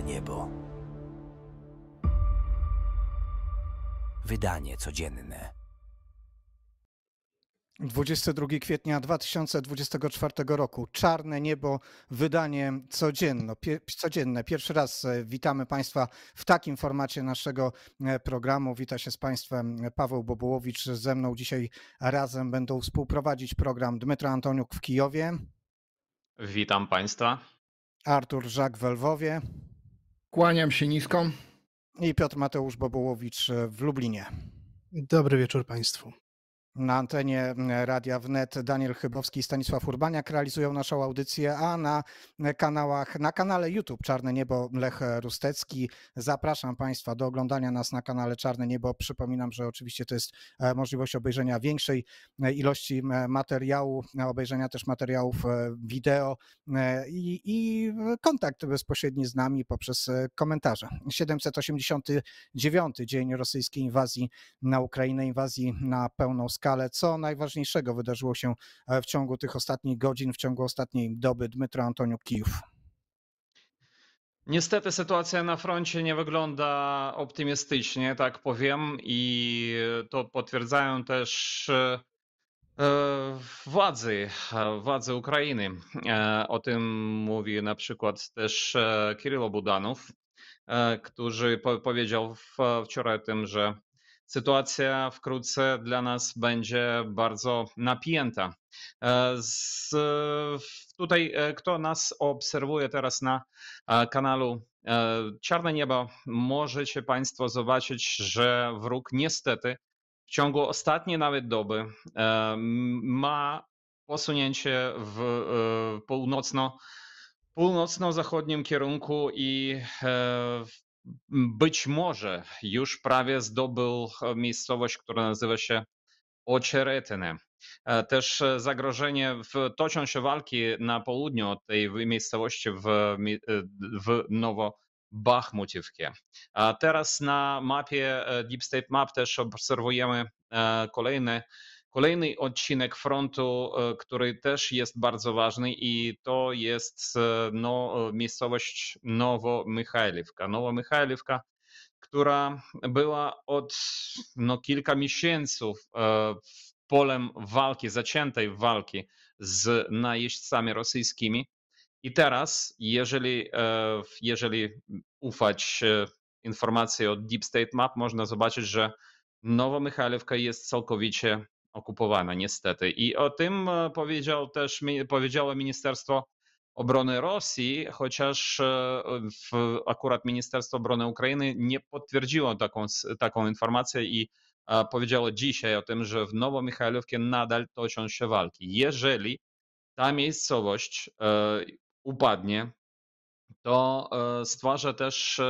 Czarne niebo. Wydanie codzienne. 22 kwietnia 2024 roku. Czarne niebo, wydanie codzienne. Pierwszy raz witamy Państwa w takim formacie naszego programu. Wita się z Państwem Paweł Bobołowicz. Ze mną dzisiaj razem będą współprowadzić program Dmytro Antoniuk w Kijowie. Witam Państwa. Artur Żak w Lwowie. Kłaniam się nisko. I Piotr Mateusz Bobołowicz w Lublinie. Dobry wieczór Państwu. Na antenie Radia Wnet Daniel Chybowski i Stanisław Urbaniak realizują naszą audycję, a na kanale YouTube Czarne Niebo Lech Rustecki. Zapraszam Państwa do oglądania nas na kanale Czarne Niebo. Przypominam, że oczywiście to jest możliwość obejrzenia większej ilości materiału, obejrzenia też materiałów wideo i kontakt bezpośredni z nami poprzez komentarze. 789 dzień rosyjskiej inwazji na Ukrainę, inwazji na pełną skalę. Co najważniejszego wydarzyło się w ciągu tych ostatnich godzin, w ciągu ostatniej doby? Dmytro Antoniuk, Kijów. Niestety sytuacja na froncie nie wygląda optymistycznie, tak powiem, i to potwierdzają też władze Ukrainy. O tym mówi na przykład też Kirylo Budanow, który powiedział wczoraj o tym, że sytuacja wkrótce dla nas będzie bardzo napięta. Tutaj, kto nas obserwuje teraz na kanalu Czarne Niebo, możecie Państwo zobaczyć, że wróg niestety w ciągu ostatniej nawet doby ma posunięcie w północno-zachodnim kierunku i być może już prawie zdobył miejscowość, która nazywa się Oczeretyne. Też zagrożenie, toczą się walki na południu od tej miejscowości w Nowobachmutівці. A teraz na mapie Deep State Map też obserwujemy kolejny odcinek frontu, który też jest bardzo ważny, i to jest miejscowość Nowomichajlівka. Nowomichajlівka, która była od kilka miesięcy polem walki, zaciętej walki z najeźdźcami rosyjskimi. I teraz, jeżeli ufać informacji od Deep State Map, można zobaczyć, że Nowomichajlівka jest całkowicie okupowana, niestety. I o tym powiedziało Ministerstwo Obrony Rosji, chociaż akurat Ministerstwo Obrony Ukrainy nie potwierdziło taką informację i powiedziało dzisiaj o tym, że w Nowomichajlówce nadal toczą się walki. Jeżeli ta miejscowość upadnie, to stwarza też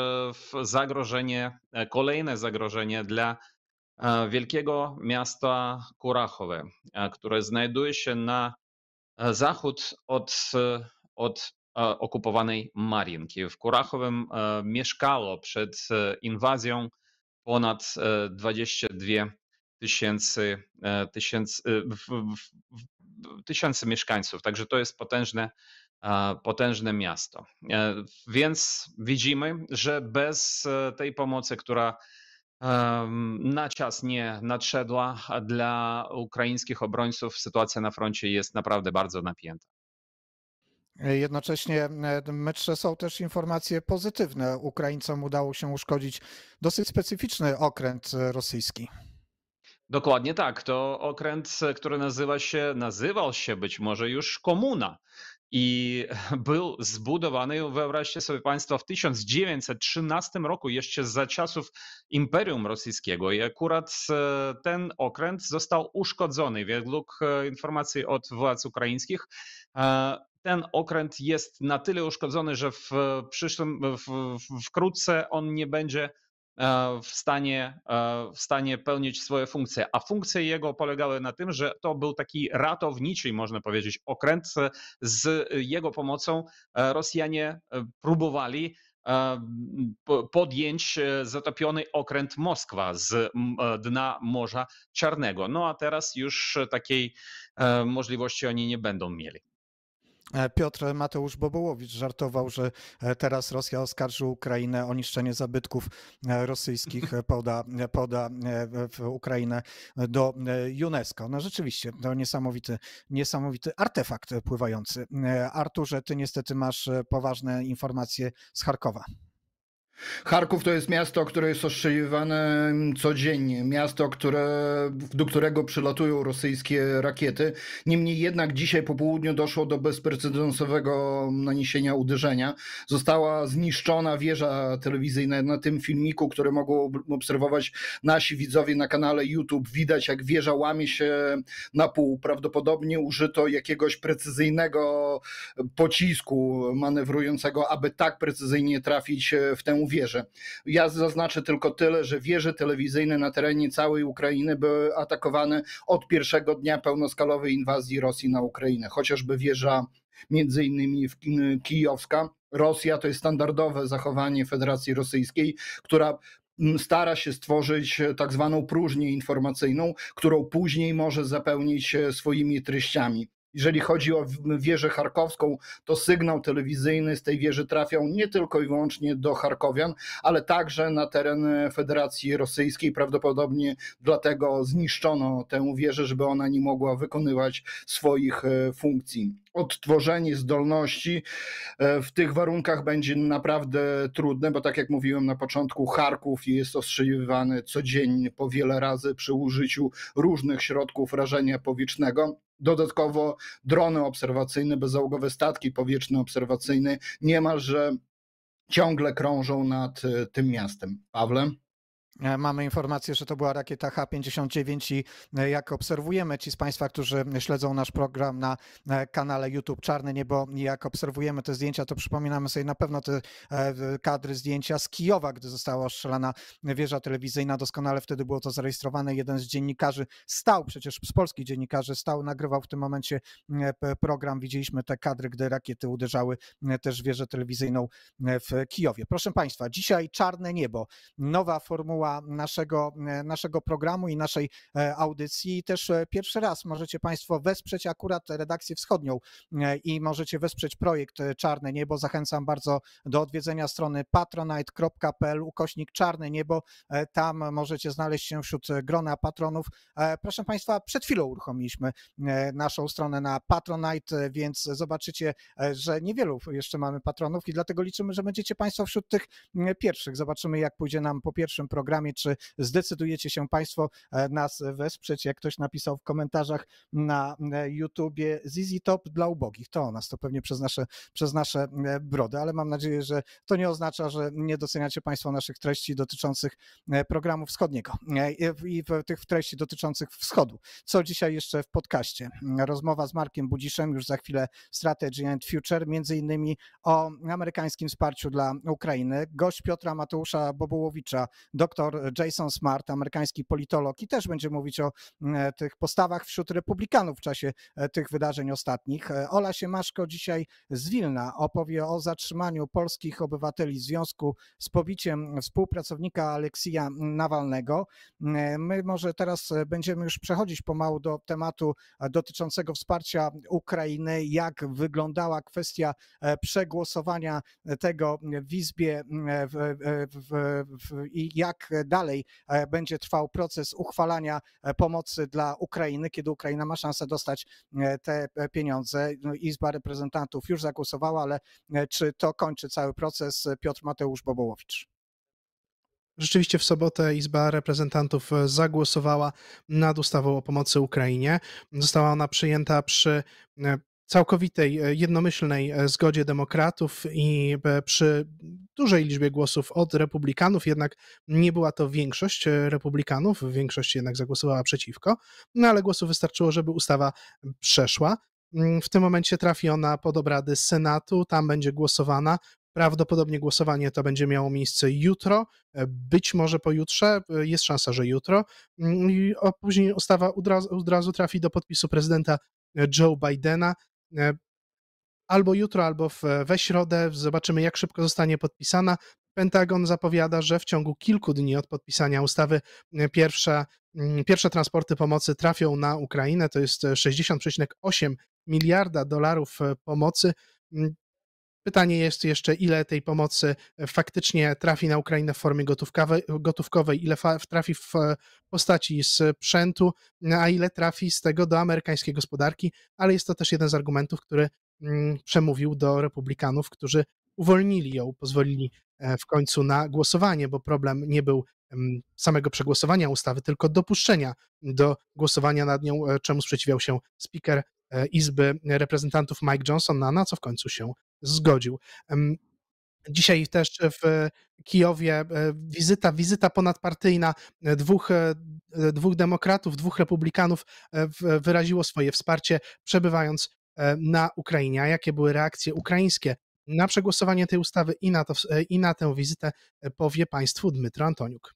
kolejne zagrożenie dla wielkiego miasta Kurachowe, które znajduje się na zachód od okupowanej Mariinki. W Kurachowym mieszkało przed inwazją ponad 22 tysięcy mieszkańców, także to jest potężne miasto. Więc widzimy, że bez tej pomocy, która na czas nie nadszedła dla ukraińskich obrońców, sytuacja na froncie jest naprawdę bardzo napięta. Jednocześnie, Dmytrze, są też informacje pozytywne. Ukraińcom udało się uszkodzić dosyć specyficzny okręt rosyjski. Dokładnie tak. To okręt, który nazywał się być może już Komuna. I był zbudowany, wyobraźcie sobie Państwo, w 1913 roku, jeszcze za czasów Imperium Rosyjskiego. I akurat ten okręt został uszkodzony. Według informacji od władz ukraińskich, ten okręt jest na tyle uszkodzony, że wkrótce on nie będzie w stanie pełnić swoje funkcje. A funkcje jego polegały na tym, że to był taki ratowniczy, można powiedzieć, okręt. Z jego pomocą Rosjanie próbowali podjąć zatopiony okręt Moskwa z dna Morza Czarnego. No a teraz już takiej możliwości oni nie będą mieli. Piotr Mateusz Bobołowicz żartował, że teraz Rosja oskarży Ukrainę o niszczenie zabytków rosyjskich, poda Ukrainę do UNESCO. No rzeczywiście, to niesamowity artefakt pływający. Arturze, ty niestety masz poważne informacje z Charkowa. Charków to jest miasto, które jest ostrzeliwane codziennie. Miasto, do którego przylatują rosyjskie rakiety. Niemniej jednak dzisiaj po południu doszło do bezprecedensowego naniesienia uderzenia. Została zniszczona wieża telewizyjna. Na tym filmiku, który mogą obserwować nasi widzowie na kanale YouTube, widać, jak wieża łamie się na pół. Prawdopodobnie użyto jakiegoś precyzyjnego pocisku manewrującego, aby tak precyzyjnie trafić w tę wieże. Ja zaznaczę tylko tyle, że wieże telewizyjne na terenie całej Ukrainy były atakowane od pierwszego dnia pełnoskalowej inwazji Rosji na Ukrainę. Chociażby wieża między innymi kijowska. Rosja to jest standardowe zachowanie Federacji Rosyjskiej, która stara się stworzyć tak zwaną próżnię informacyjną, którą później może zapełnić swoimi treściami. Jeżeli chodzi o wieżę charkowską, to sygnał telewizyjny z tej wieży trafiał nie tylko i wyłącznie do charkowian, ale także na teren Federacji Rosyjskiej. Prawdopodobnie dlatego zniszczono tę wieżę, żeby ona nie mogła wykonywać swoich funkcji. Odtworzenie zdolności w tych warunkach będzie naprawdę trudne, bo tak jak mówiłem na początku, Charków jest ostrzeliwany codziennie po wiele razy przy użyciu różnych środków rażenia powietrznego. Dodatkowo drony obserwacyjne, bezzałogowe statki powietrzne obserwacyjne niemalże ciągle krążą nad tym miastem. Pawle? Mamy informację, że to była rakieta H-59 i jak obserwujemy, ci z Państwa, którzy śledzą nasz program na kanale YouTube Czarne Niebo, jak obserwujemy te zdjęcia, to przypominamy sobie na pewno te kadry, zdjęcia z Kijowa, gdy została ostrzelana wieża telewizyjna. Doskonale wtedy było to zarejestrowane. Jeden z dziennikarzy przecież z polskich dziennikarzy nagrywał w tym momencie program. Widzieliśmy te kadry, gdy rakiety uderzały też wieżę telewizyjną w Kijowie. Proszę Państwa, dzisiaj Czarne Niebo, nowa formuła naszego programu i naszej audycji. Też pierwszy raz możecie Państwo wesprzeć akurat redakcję wschodnią i możecie wesprzeć projekt Czarne Niebo. Zachęcam bardzo do odwiedzenia strony patronite.pl/Czarne Niebo. Tam możecie znaleźć się wśród grona patronów. Proszę Państwa, przed chwilą uruchomiliśmy naszą stronę na Patronite, więc zobaczycie, że niewielu jeszcze mamy patronów i dlatego liczymy, że będziecie Państwo wśród tych pierwszych. Zobaczymy, jak pójdzie nam po pierwszym programie, czy zdecydujecie się Państwo nas wesprzeć. Jak ktoś napisał w komentarzach na YouTubie, ZZ Top dla ubogich, to o nas, to pewnie przez nasze brody, ale mam nadzieję, że to nie oznacza, że nie doceniacie Państwo naszych treści dotyczących programu wschodniego i tych treści dotyczących wschodu. Co dzisiaj jeszcze w podcaście? Rozmowa z Markiem Budziszem, już za chwilę Strategy and Future, między innymi o amerykańskim wsparciu dla Ukrainy. Gość Piotra Mateusza Bobołowicza, dr Jason Smart, amerykański politolog, i też będzie mówić o tych postawach wśród republikanów w czasie tych wydarzeń ostatnich. Ola Siemaszko dzisiaj z Wilna opowie o zatrzymaniu polskich obywateli w związku z pobiciem współpracownika Aleksija Nawalnego. My może teraz będziemy już przechodzić pomału do tematu dotyczącego wsparcia Ukrainy, jak wyglądała kwestia przegłosowania tego w Izbie i jak dalej będzie trwał proces uchwalania pomocy dla Ukrainy, kiedy Ukraina ma szansę dostać te pieniądze. Izba Reprezentantów już zagłosowała, ale czy to kończy cały proces? Piotr Mateusz Bobołowicz. Rzeczywiście w sobotę Izba Reprezentantów zagłosowała nad ustawą o pomocy Ukrainie. Została ona przyjęta przy całkowitej, jednomyślnej zgodzie demokratów i przy dużej liczbie głosów od republikanów, jednak nie była to większość republikanów, większość jednak zagłosowała przeciwko, no ale głosów wystarczyło, żeby ustawa przeszła. W tym momencie trafi ona pod obrady Senatu, tam będzie głosowana. Prawdopodobnie głosowanie to będzie miało miejsce jutro, być może pojutrze, jest szansa, że jutro. A później ustawa od razu trafi do podpisu prezydenta Joe Bidena. Albo jutro, albo we środę. Zobaczymy, jak szybko zostanie podpisana. Pentagon zapowiada, że w ciągu kilku dni od podpisania ustawy pierwsze transporty pomocy trafią na Ukrainę. To jest 60,8 miliarda dolarów pomocy. Pytanie jest jeszcze, ile tej pomocy faktycznie trafi na Ukrainę w formie gotówkowej, ile trafi w postaci sprzętu, a ile trafi z tego do amerykańskiej gospodarki, ale jest to też jeden z argumentów, który przemówił do republikanów, którzy uwolnili ją, pozwolili w końcu na głosowanie, bo problem nie był samego przegłosowania ustawy, tylko dopuszczenia do głosowania nad nią, czemu sprzeciwiał się speaker Izby Reprezentantów Mike Johnson, na co w końcu się zgodził. Dzisiaj też w Kijowie wizyta ponadpartyjna dwóch demokratów, dwóch republikanów wyraziło swoje wsparcie, przebywając na Ukrainie. A jakie były reakcje ukraińskie na przegłosowanie tej ustawy i na tę wizytę, powie Państwu Dmytro Antoniuk.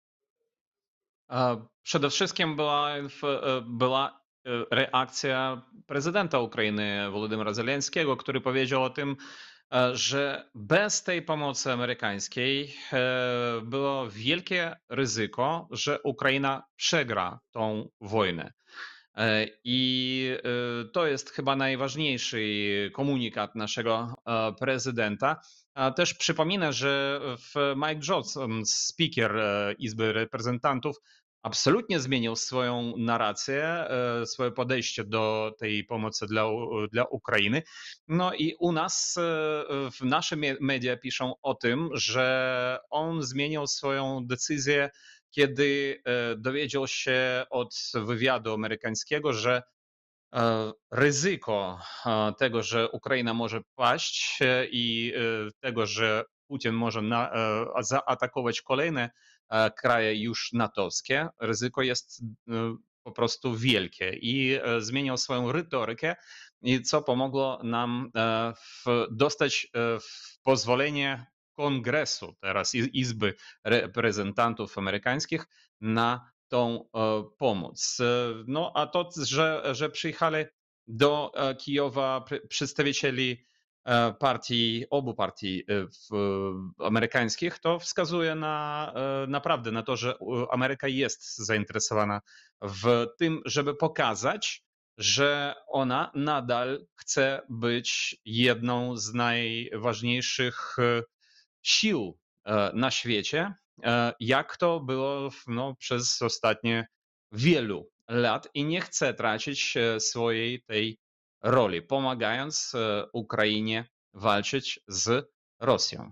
Przede wszystkim była reakcja prezydenta Ukrainy Wolodymyra Zelenskiego, który powiedział o tym, że bez tej pomocy amerykańskiej było wielkie ryzyko, że Ukraina przegra tą wojnę. I to jest chyba najważniejszy komunikat naszego prezydenta. Też przypomina, że Mike Johnson, speaker Izby Reprezentantów, absolutnie zmienił swoją narrację, swoje podejście do tej pomocy dla Ukrainy. No i u nas, nasze media piszą o tym, że on zmienił swoją decyzję, kiedy dowiedział się od wywiadu amerykańskiego, że ryzyko tego, że Ukraina może paść i tego, że Putin może zaatakować kolejne kraje już natowskie, ryzyko jest po prostu wielkie i zmieniał swoją retorykę, co pomogło nam dostać pozwolenie Kongresu, teraz Izby Reprezentantów Amerykańskich, na tą pomoc. No a to, że przyjechali do Kijowa przedstawicieli obu partii amerykańskich, to wskazuje naprawdę na to, że Ameryka jest zainteresowana w tym, żeby pokazać, że ona nadal chce być jedną z najważniejszych sił na świecie, jak to było przez ostatnie wielu lat i nie chce tracić swojej tej roli, pomagając Ukrainie walczyć z Rosją.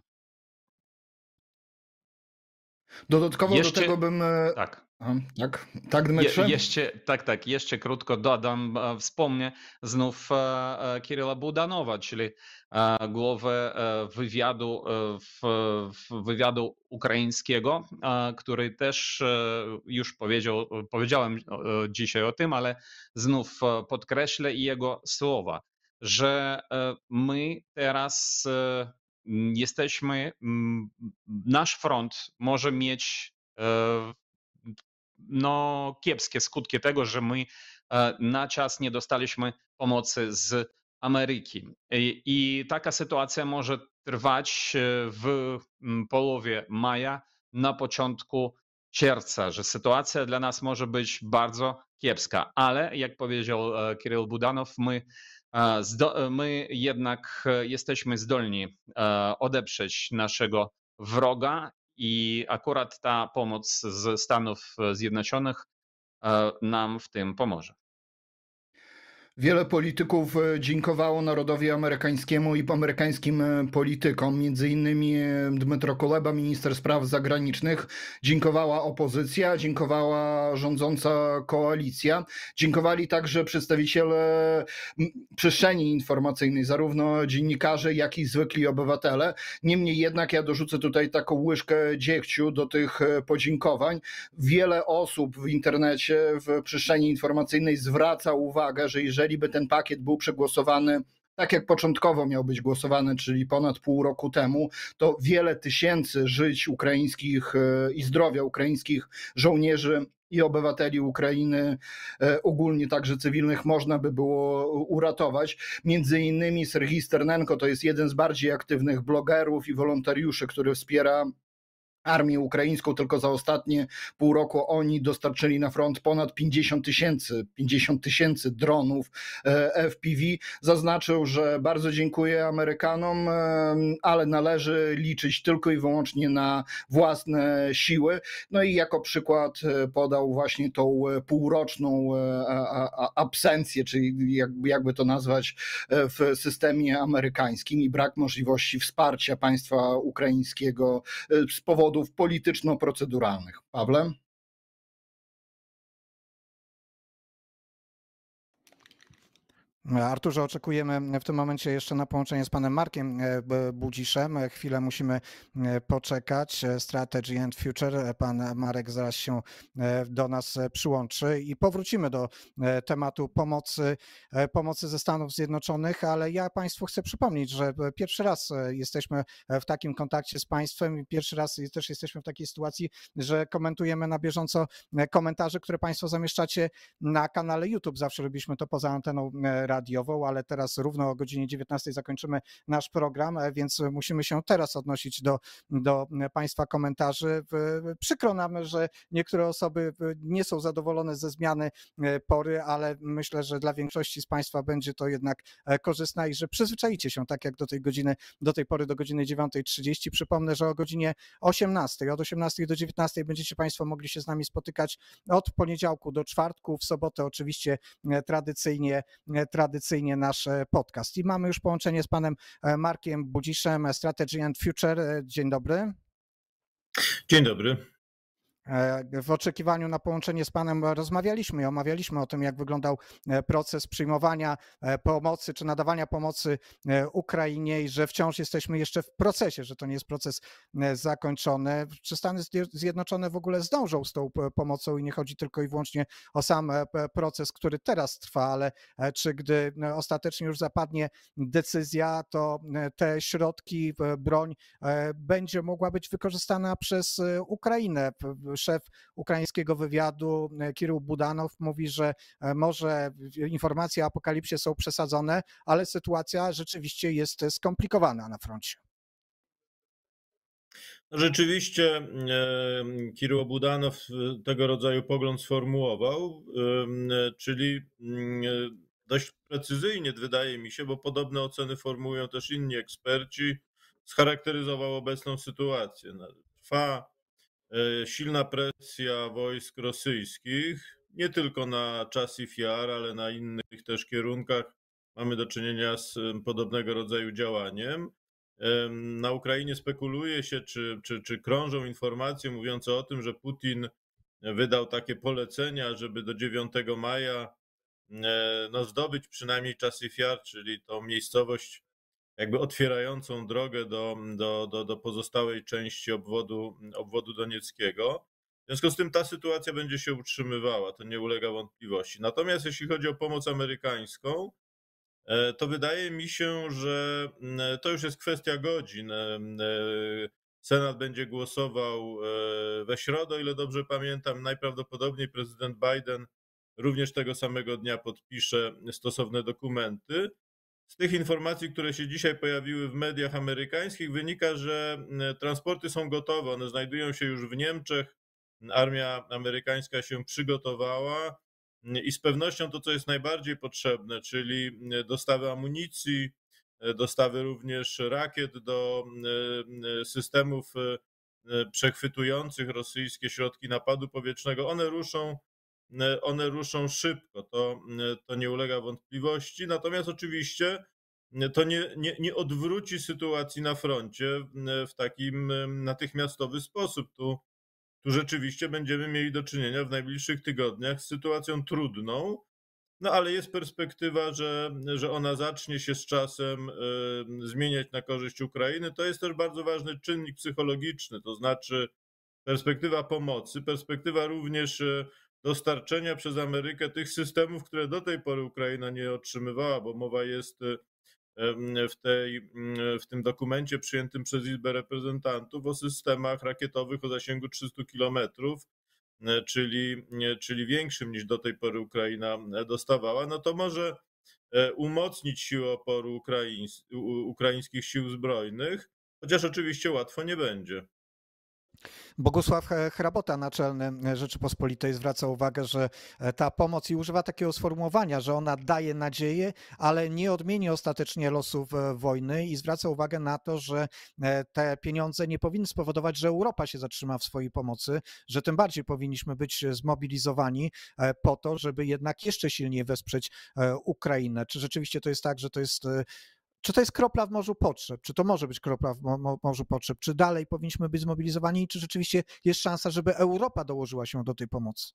Dodatkowo do tego bym... Tak. Tak, Dmytrze? Jeszcze krótko dodam, wspomnę znów Kiryla Budanowa, czyli głowę wywiadu ukraińskiego, który też już powiedziałem dzisiaj o tym, ale znów podkreślę jego słowa, że my teraz nasz front może mieć kiepskie skutki tego, że my na czas nie dostaliśmy pomocy z Ameryki. I taka sytuacja może trwać w połowie maja, na początku czerwca, że sytuacja dla nas może być bardzo kiepska, ale jak powiedział Kiryl Budanow, my jednak jesteśmy zdolni odeprzeć naszego wroga i akurat ta pomoc ze Stanów Zjednoczonych nam w tym pomoże. Wiele polityków dziękowało narodowi amerykańskiemu i amerykańskim politykom. Między innymi Dmytro Kuleba, minister spraw zagranicznych. Dziękowała opozycja, dziękowała rządząca koalicja. Dziękowali także przedstawiciele przestrzeni informacyjnej, zarówno dziennikarze, jak i zwykli obywatele. Niemniej jednak ja dorzucę tutaj taką łyżkę dziegciu do tych podziękowań. Wiele osób w internecie, w przestrzeni informacyjnej zwraca uwagę, że jeżeli by ten pakiet był przegłosowany tak jak początkowo miał być głosowany, czyli ponad pół roku temu, to wiele tysięcy żyć ukraińskich i zdrowia ukraińskich żołnierzy i obywateli Ukrainy, ogólnie także cywilnych, można by było uratować. Między innymi Serhii Sternenko to jest jeden z bardziej aktywnych blogerów i wolontariuszy, który wspiera armię ukraińską. Tylko za ostatnie pół roku oni dostarczyli na front ponad 50 tysięcy dronów FPV. Zaznaczył, że bardzo dziękuję Amerykanom, ale należy liczyć tylko i wyłącznie na własne siły. No i jako przykład podał właśnie tą półroczną absencję, czyli jakby to nazwać, w systemie amerykańskim i brak możliwości wsparcia państwa ukraińskiego z powodów polityczno-proceduralnych. Pawle? Arturze, oczekujemy w tym momencie jeszcze na połączenie z panem Markiem Budziszem. Chwilę musimy poczekać. Strategy and Future. Pan Marek zaraz się do nas przyłączy i powrócimy do tematu pomocy ze Stanów Zjednoczonych, ale ja państwu chcę przypomnieć, że pierwszy raz jesteśmy w takim kontakcie z państwem i pierwszy raz też jesteśmy w takiej sytuacji, że komentujemy na bieżąco komentarze, które państwo zamieszczacie na kanale YouTube. Zawsze robiliśmy to poza anteną radiową, ale teraz równo o godzinie 19 zakończymy nasz program, więc musimy się teraz odnosić do państwa komentarzy. Przykro nam, że niektóre osoby nie są zadowolone ze zmiany pory, ale myślę, że dla większości z państwa będzie to jednak korzystne i że przyzwyczajicie się tak jak do tej pory do godziny 9:30. Przypomnę, że o godzinie 18, od 18 do 19 będziecie państwo mogli się z nami spotykać od poniedziałku do czwartku, w sobotę oczywiście tradycyjnie nasz podcast. I mamy już połączenie z panem Markiem Budziszem, Strategy and Future. Dzień dobry. Dzień dobry. W oczekiwaniu na połączenie z panem rozmawialiśmy i omawialiśmy o tym, jak wyglądał proces przyjmowania pomocy czy nadawania pomocy Ukrainie i że wciąż jesteśmy jeszcze w procesie, że to nie jest proces zakończony. Czy Stany Zjednoczone w ogóle zdążą z tą pomocą i nie chodzi tylko i wyłącznie o sam proces, który teraz trwa, ale czy gdy ostatecznie już zapadnie decyzja, to te środki, broń będzie mogła być wykorzystana przez Ukrainę? Szef ukraińskiego wywiadu Kirył Budanow mówi, że może informacje o apokalipsie są przesadzone, ale sytuacja rzeczywiście jest skomplikowana na froncie. Rzeczywiście Kirył Budanow tego rodzaju pogląd sformułował, czyli dość precyzyjnie, wydaje mi się, bo podobne oceny formułują też inni eksperci, scharakteryzował obecną sytuację. Trwa silna presja wojsk rosyjskich, nie tylko na Czasów Jar, ale na innych też kierunkach mamy do czynienia z podobnego rodzaju działaniem. Na Ukrainie spekuluje się, czy krążą informacje mówiące o tym, że Putin wydał takie polecenia, żeby do 9 maja zdobyć przynajmniej Czasów Jar, czyli tą miejscowość jakby otwierającą drogę do pozostałej części obwodu donieckiego. W związku z tym ta sytuacja będzie się utrzymywała, to nie ulega wątpliwości. Natomiast jeśli chodzi o pomoc amerykańską, to wydaje mi się, że to już jest kwestia godzin. Senat będzie głosował we środę, o ile dobrze pamiętam. Najprawdopodobniej prezydent Biden również tego samego dnia podpisze stosowne dokumenty. Z tych informacji, które się dzisiaj pojawiły w mediach amerykańskich, wynika, że transporty są gotowe. One znajdują się już w Niemczech. Armia amerykańska się przygotowała i z pewnością to, co jest najbardziej potrzebne, czyli dostawy amunicji, dostawy również rakiet do systemów przechwytujących rosyjskie środki napadu powietrznego, one ruszą szybko, to nie ulega wątpliwości. Natomiast oczywiście to nie odwróci sytuacji na froncie w takim natychmiastowy sposób. Tu rzeczywiście będziemy mieli do czynienia w najbliższych tygodniach z sytuacją trudną, ale jest perspektywa, że ona zacznie się z czasem zmieniać na korzyść Ukrainy. To jest też bardzo ważny czynnik psychologiczny, to znaczy perspektywa pomocy, perspektywa również dostarczenia przez Amerykę tych systemów, które do tej pory Ukraina nie otrzymywała, bo mowa jest w tym dokumencie przyjętym przez Izbę Reprezentantów o systemach rakietowych o zasięgu 300 kilometrów, czyli większym niż do tej pory Ukraina dostawała, no to może umocnić siłę oporu ukraińskich sił zbrojnych, chociaż oczywiście łatwo nie będzie. Bogusław Hrabota, naczelny Rzeczypospolitej, zwraca uwagę, że ta pomoc, i używa takiego sformułowania, że ona daje nadzieję, ale nie odmieni ostatecznie losów wojny, i zwraca uwagę na to, że te pieniądze nie powinny spowodować, że Europa się zatrzyma w swojej pomocy, że tym bardziej powinniśmy być zmobilizowani po to, żeby jednak jeszcze silniej wesprzeć Ukrainę. Czy rzeczywiście to jest tak, że to jest... Czy to jest kropla w morzu potrzeb? Czy to może być kropla w morzu potrzeb? Czy dalej powinniśmy być zmobilizowani? Czy rzeczywiście jest szansa, żeby Europa dołożyła się do tej pomocy?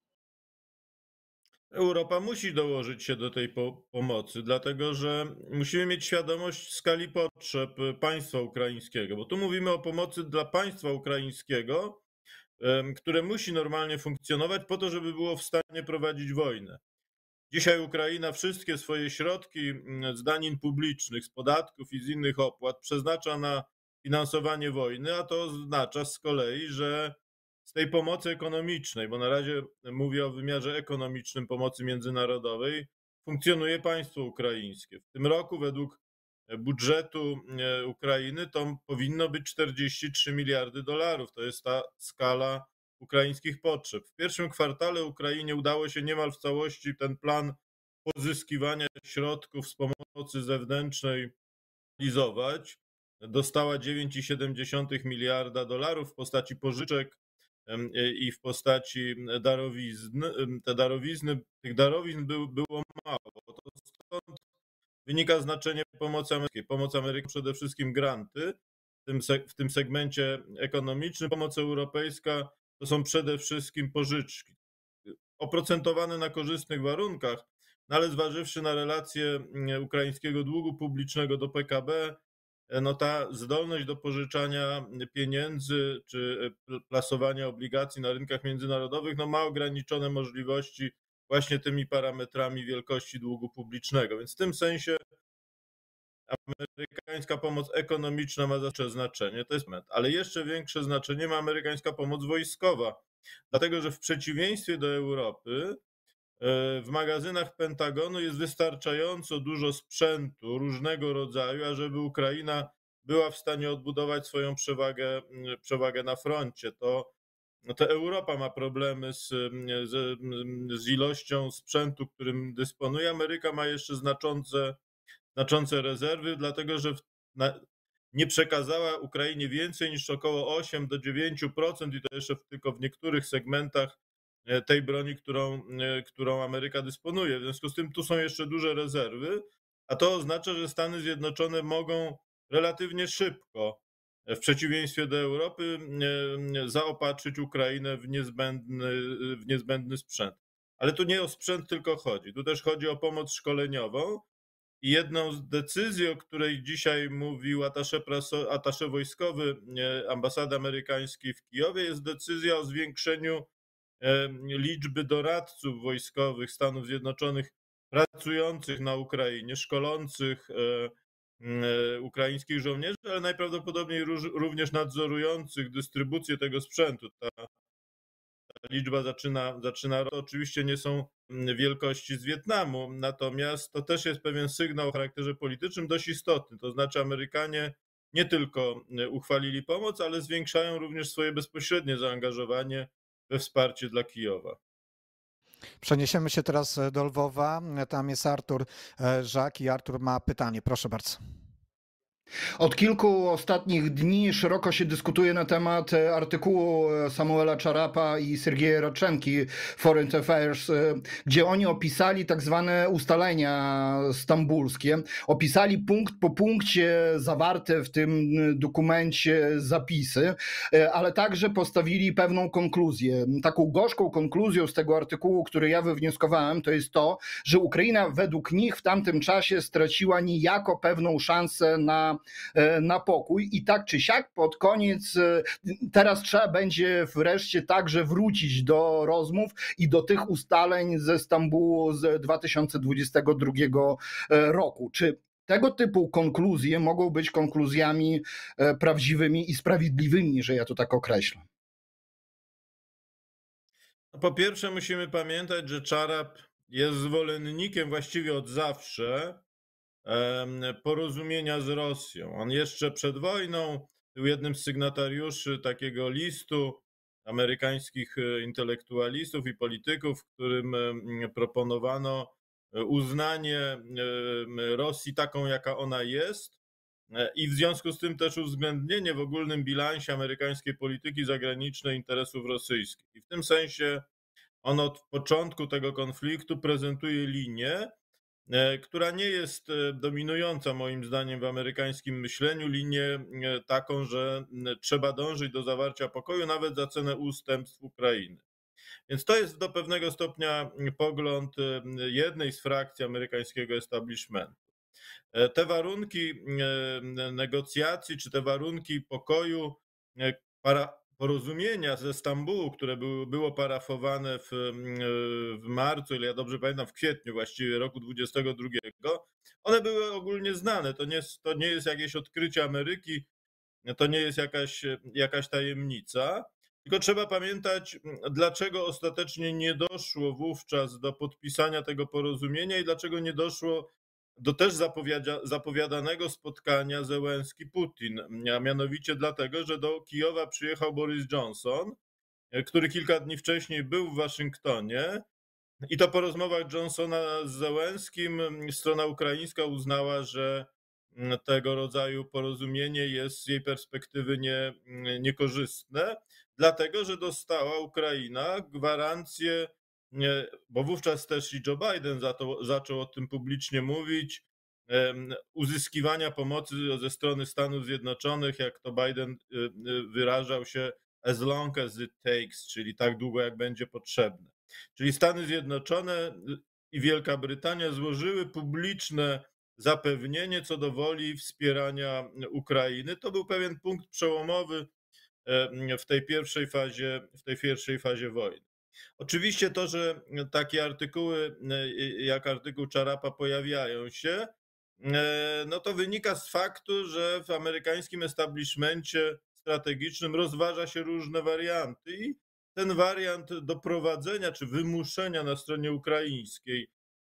Europa musi dołożyć się do tej pomocy, dlatego że musimy mieć świadomość skali potrzeb państwa ukraińskiego, bo tu mówimy o pomocy dla państwa ukraińskiego, które musi normalnie funkcjonować po to, żeby było w stanie prowadzić wojnę. Dzisiaj Ukraina wszystkie swoje środki z danin publicznych, z podatków i z innych opłat przeznacza na finansowanie wojny, a to oznacza z kolei, że z tej pomocy ekonomicznej, bo na razie mówię o wymiarze ekonomicznym pomocy międzynarodowej, funkcjonuje państwo ukraińskie. W tym roku według budżetu Ukrainy to powinno być 43 miliardy dolarów. To jest ta skala ukraińskich potrzeb. W pierwszym kwartale Ukrainie udało się niemal w całości ten plan pozyskiwania środków z pomocy zewnętrznej realizować. Dostała 9,7 miliarda dolarów w postaci pożyczek i w postaci darowizn. Tych darowizn było mało. To stąd wynika znaczenie pomocy amerykańskiej. Pomoc amerykańska przede wszystkim granty w tym segmencie ekonomicznym. Pomoc europejska to są przede wszystkim pożyczki oprocentowane na korzystnych warunkach, no ale zważywszy na relacje ukraińskiego długu publicznego do PKB, no ta zdolność do pożyczania pieniędzy czy plasowania obligacji na rynkach międzynarodowych no ma ograniczone możliwości właśnie tymi parametrami wielkości długu publicznego. Więc w tym sensie amerykańska pomoc ekonomiczna ma zawsze znaczenie, to jest moment, ale jeszcze większe znaczenie ma amerykańska pomoc wojskowa, dlatego że w przeciwieństwie do Europy w magazynach Pentagonu jest wystarczająco dużo sprzętu różnego rodzaju, ażeby Ukraina była w stanie odbudować swoją przewagę na froncie. To Europa ma problemy z ilością sprzętu, którym dysponuje. Ameryka ma jeszcze znaczące rezerwy, dlatego że nie przekazała Ukrainie więcej niż około 8 do 9% i to jeszcze tylko w niektórych segmentach tej broni, którą Ameryka dysponuje. W związku z tym tu są jeszcze duże rezerwy, a to oznacza, że Stany Zjednoczone mogą relatywnie szybko, w przeciwieństwie do Europy, zaopatrzyć Ukrainę w niezbędny sprzęt. Ale tu nie o sprzęt tylko chodzi, tu też chodzi o pomoc szkoleniową. I jedną z decyzji, o której dzisiaj mówił atasze wojskowy ambasady amerykańskiej w Kijowie, jest decyzja o zwiększeniu liczby doradców wojskowych Stanów Zjednoczonych pracujących na Ukrainie, szkolących ukraińskich żołnierzy, ale najprawdopodobniej również nadzorujących dystrybucję tego sprzętu. Ta liczba zaczyna. To oczywiście nie są wielkości z Wietnamu, natomiast to też jest pewien sygnał o charakterze politycznym dość istotny. To znaczy Amerykanie nie tylko uchwalili pomoc, ale zwiększają również swoje bezpośrednie zaangażowanie we wsparcie dla Kijowa. Przeniesiemy się teraz do Lwowa. Tam jest Artur Żak i Artur ma pytanie. Proszę bardzo. Od kilku ostatnich dni szeroko się dyskutuje na temat artykułu Samuela Czarapa i Sergieja Radczenki Foreign Affairs, gdzie oni opisali tak zwane ustalenia stambulskie. Opisali punkt po punkcie zawarte w tym dokumencie zapisy, ale także postawili pewną konkluzję. Taką gorzką konkluzją z tego artykułu, który ja wywnioskowałem, to jest to, że Ukraina według nich w tamtym czasie straciła niejako pewną szansę na pokój i tak czy siak pod koniec teraz trzeba będzie wreszcie także wrócić do rozmów i do tych ustaleń ze Stambułu z 2022 roku. Czy tego typu konkluzje mogą być konkluzjami prawdziwymi i sprawiedliwymi, że ja to tak określę? Po pierwsze musimy pamiętać, że Czarap jest zwolennikiem właściwie od zawsze porozumienia z Rosją. On jeszcze przed wojną był jednym z sygnatariuszy takiego listu amerykańskich intelektualistów i polityków, w którym proponowano uznanie Rosji taką, jaka ona jest, i w związku z tym też uwzględnienie w ogólnym bilansie amerykańskiej polityki zagranicznej interesów rosyjskich. I w tym sensie on od początku tego konfliktu prezentuje linię, która nie jest dominująca moim zdaniem w amerykańskim myśleniu, linię taką, że trzeba dążyć do zawarcia pokoju nawet za cenę ustępstw Ukrainy. Więc to jest do pewnego stopnia pogląd jednej z frakcji amerykańskiego establishmentu. Te warunki negocjacji, czy te warunki pokoju, porozumienia ze Stambułu, które było parafowane w marcu, ile ja dobrze pamiętam, w kwietniu właściwie roku 2022, one były ogólnie znane. To nie jest jakieś odkrycie Ameryki, to nie jest jakaś tajemnica. Tylko trzeba pamiętać, dlaczego ostatecznie nie doszło wówczas do podpisania tego porozumienia i dlaczego nie doszło do też zapowiadanego spotkania Zełenski-Putin, a mianowicie dlatego, że do Kijowa przyjechał Boris Johnson, który kilka dni wcześniej był w Waszyngtonie i to po rozmowach Johnsona z Zełenskim strona ukraińska uznała, że tego rodzaju porozumienie jest z jej perspektywy niekorzystne, dlatego że dostała Ukraina gwarancję, bo wówczas też i Joe Biden zaczął o tym publicznie mówić, uzyskiwania pomocy ze strony Stanów Zjednoczonych, jak to Biden wyrażał się, as long as it takes, czyli tak długo, jak będzie potrzebne. Czyli Stany Zjednoczone i Wielka Brytania złożyły publiczne zapewnienie co do woli wspierania Ukrainy. To był pewien punkt przełomowy w tej pierwszej fazie wojny. Oczywiście to, że takie artykuły jak artykuł Charapa pojawiają się, no to wynika z faktu, że w amerykańskim establishmencie strategicznym rozważa się różne warianty i ten wariant doprowadzenia czy wymuszenia na stronie ukraińskiej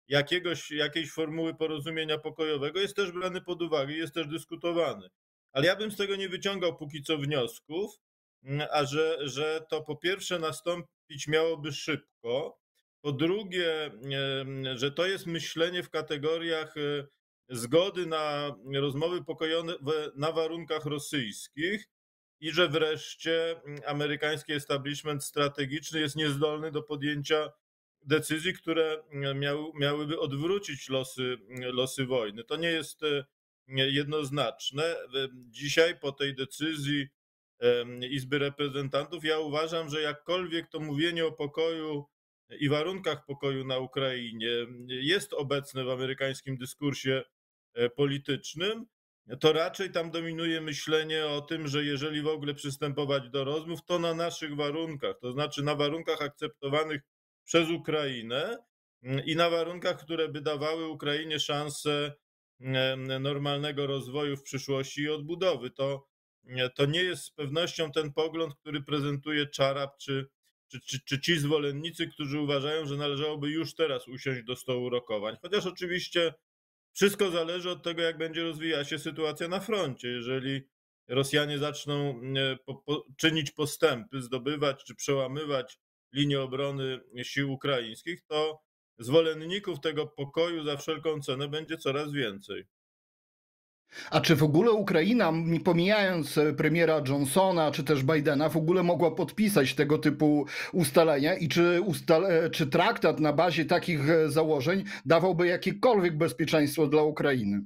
jakiejś formuły porozumienia pokojowego jest też brany pod uwagę, jest też dyskutowany. Ale ja bym z tego nie wyciągał póki co wniosków, a że to po pierwsze nastąpić miałoby szybko, po drugie, że to jest myślenie w kategoriach zgody na rozmowy pokojowe na warunkach rosyjskich i że wreszcie amerykański establishment strategiczny jest niezdolny do podjęcia decyzji, które miałyby odwrócić losy wojny. To nie jest jednoznaczne. Dzisiaj po tej decyzji Izby Reprezentantów ja uważam, że jakkolwiek to mówienie o pokoju i warunkach pokoju na Ukrainie jest obecne w amerykańskim dyskursie politycznym, to raczej tam dominuje myślenie o tym, że jeżeli w ogóle przystępować do rozmów, to na naszych warunkach, to znaczy na warunkach akceptowanych przez Ukrainę i na warunkach, które by dawały Ukrainie szansę normalnego rozwoju w przyszłości i odbudowy. To nie jest z pewnością ten pogląd, który prezentuje Czarap czy ci zwolennicy, którzy uważają, że należałoby już teraz usiąść do stołu rokowań. Chociaż oczywiście wszystko zależy od tego, jak będzie rozwijała się sytuacja na froncie. Jeżeli Rosjanie zaczną czynić postępy, zdobywać czy przełamywać linię obrony sił ukraińskich, to zwolenników tego pokoju za wszelką cenę będzie coraz więcej. A czy w ogóle Ukraina, pomijając premiera Johnsona czy też Bidena, w ogóle mogła podpisać tego typu ustalenia i czy traktat na bazie takich założeń dawałby jakiekolwiek bezpieczeństwo dla Ukrainy?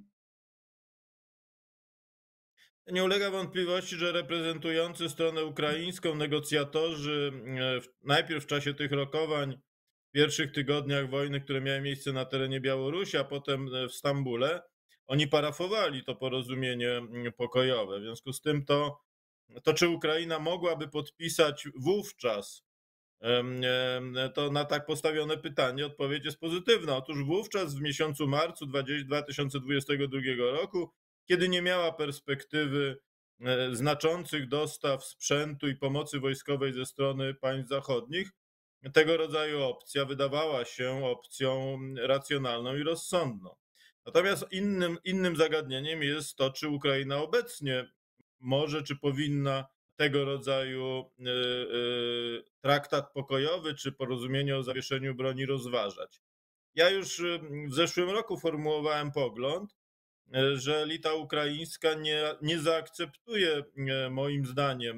Nie ulega wątpliwości, że reprezentujący stronę ukraińską negocjatorzy najpierw w czasie tych rokowań, w pierwszych tygodniach wojny, które miały miejsce na terenie Białorusi, a potem w Stambule, oni parafowali to porozumienie pokojowe. W związku z tym to czy Ukraina mogłaby podpisać wówczas, to na tak postawione pytanie odpowiedź jest pozytywna. Otóż wówczas w miesiącu marcu 2022 roku, kiedy nie miała perspektywy znaczących dostaw sprzętu i pomocy wojskowej ze strony państw zachodnich, tego rodzaju opcja wydawała się opcją racjonalną i rozsądną. Natomiast innym zagadnieniem jest to, czy Ukraina obecnie może czy powinna tego rodzaju traktat pokojowy czy porozumienie o zawieszeniu broni rozważać. Ja już w zeszłym roku formułowałem pogląd, że elita ukraińska nie zaakceptuje moim zdaniem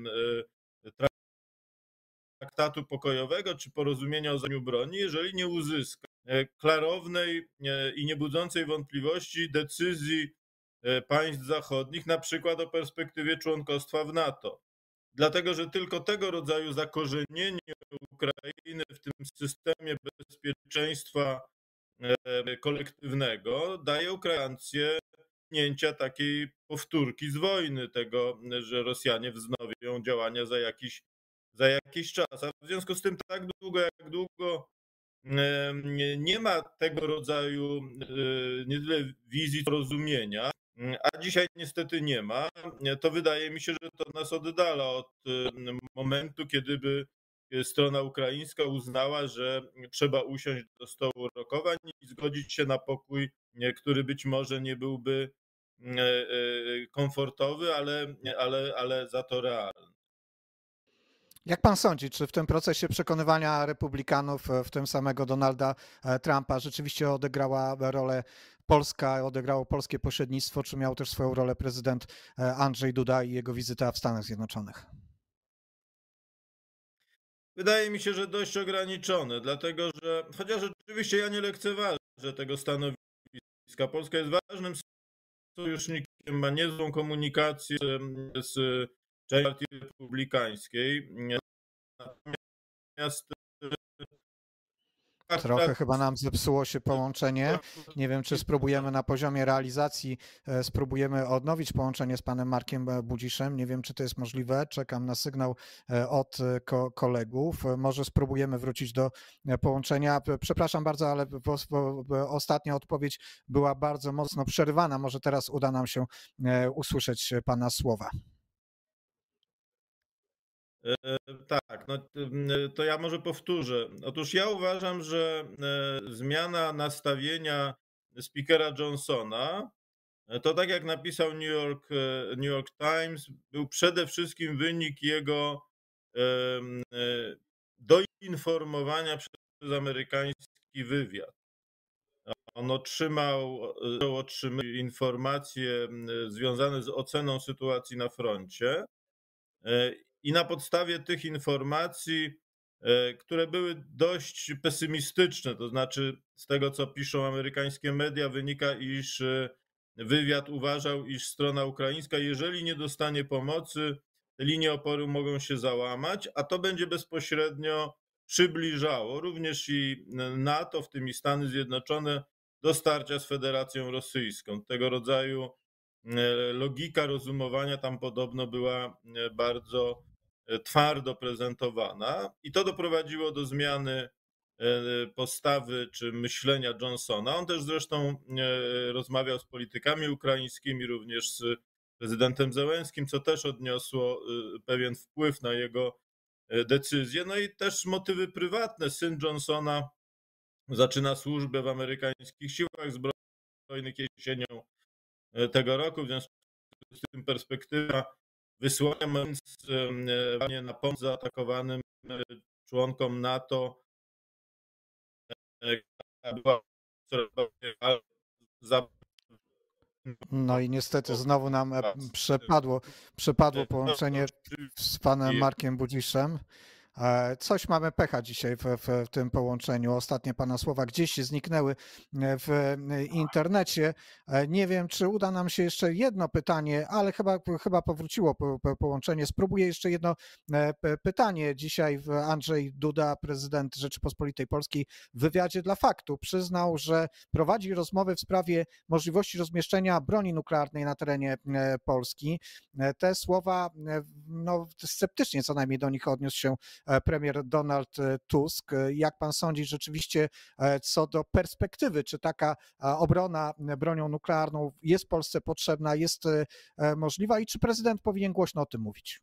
traktatu pokojowego czy porozumienia o zawieszeniu broni, jeżeli nie uzyska klarownej i niebudzącej wątpliwości decyzji państw zachodnich, na przykład o perspektywie członkostwa w NATO. Dlatego, że tylko tego rodzaju zakorzenienie Ukrainy w tym systemie bezpieczeństwa kolektywnego daje Ukraińcom takiej powtórki z wojny, tego, że Rosjanie wznowią działania za jakiś czas. A w związku z tym tak długo, jak długo nie ma tego rodzaju nie tyle wizji, co rozumienia, a dzisiaj niestety nie ma, to wydaje mi się, że to nas oddala od momentu, kiedy by strona ukraińska uznała, że trzeba usiąść do stołu rokowań i zgodzić się na pokój, który być może nie byłby komfortowy, ale za to realny. Jak pan sądzi, czy w tym procesie przekonywania republikanów, w tym samego Donalda Trumpa, rzeczywiście odegrała rolę Polska, odegrało polskie pośrednictwo, czy miał też swoją rolę prezydent Andrzej Duda i jego wizyta w Stanach Zjednoczonych? Wydaje mi się, że dość ograniczone, dlatego że chociaż rzeczywiście ja nie lekceważę tego stanowiska, Polska jest ważnym sojusznikiem, ma niezłą komunikację z częścią partii republikańskiej. Natomiast Trochę chyba nam zepsuło się połączenie. Nie wiem, czy spróbujemy na poziomie realizacji, spróbujemy odnowić połączenie z panem Markiem Budziszem. Nie wiem, czy to jest możliwe. Czekam na sygnał od kolegów. Może spróbujemy wrócić do połączenia. Przepraszam bardzo, ale ostatnia odpowiedź była bardzo mocno przerywana. Może teraz uda nam się usłyszeć pana słowa. Tak, no, to ja może powtórzę. Otóż ja uważam, że zmiana nastawienia speakera Johnsona, to tak jak napisał New York Times, był przede wszystkim wynik jego doinformowania przez amerykański wywiad. On otrzymał informacje związane z oceną sytuacji na froncie. I na podstawie tych informacji, które były dość pesymistyczne, to znaczy z tego, co piszą amerykańskie media, wynika, iż wywiad uważał, iż strona ukraińska, jeżeli nie dostanie pomocy, te linie oporu mogą się załamać, a to będzie bezpośrednio przybliżało również i NATO, w tym i Stany Zjednoczone, do starcia z Federacją Rosyjską. Tego rodzaju logika rozumowania tam podobno była bardzo twardo prezentowana i to doprowadziło do zmiany postawy czy myślenia Johnsona. On też zresztą rozmawiał z politykami ukraińskimi, również z prezydentem Zełenskim, co też odniosło pewien wpływ na jego decyzje. No i też motywy prywatne. Syn Johnsona zaczyna służbę w amerykańskich siłach zbrojnych jesienią tego roku, w związku z tym perspektywa wysłania na pomoc zaatakowanym członkom NATO była No i niestety znowu nam przepadło połączenie z panem Markiem Budziszem. Coś mamy pecha dzisiaj w tym połączeniu. Ostatnie pana słowa gdzieś zniknęły w internecie. Nie wiem, czy uda nam się jeszcze jedno pytanie, ale chyba powróciło połączenie. Spróbuję jeszcze jedno pytanie. Dzisiaj Andrzej Duda, prezydent Rzeczypospolitej Polskiej, w wywiadzie dla Faktu przyznał, że prowadzi rozmowy w sprawie możliwości rozmieszczenia broni nuklearnej na terenie Polski. Te słowa, no, sceptycznie co najmniej do nich odniósł się premier Donald Tusk. Jak pan sądzi rzeczywiście co do perspektywy, czy taka obrona bronią nuklearną jest Polsce potrzebna, jest możliwa i czy prezydent powinien głośno o tym mówić?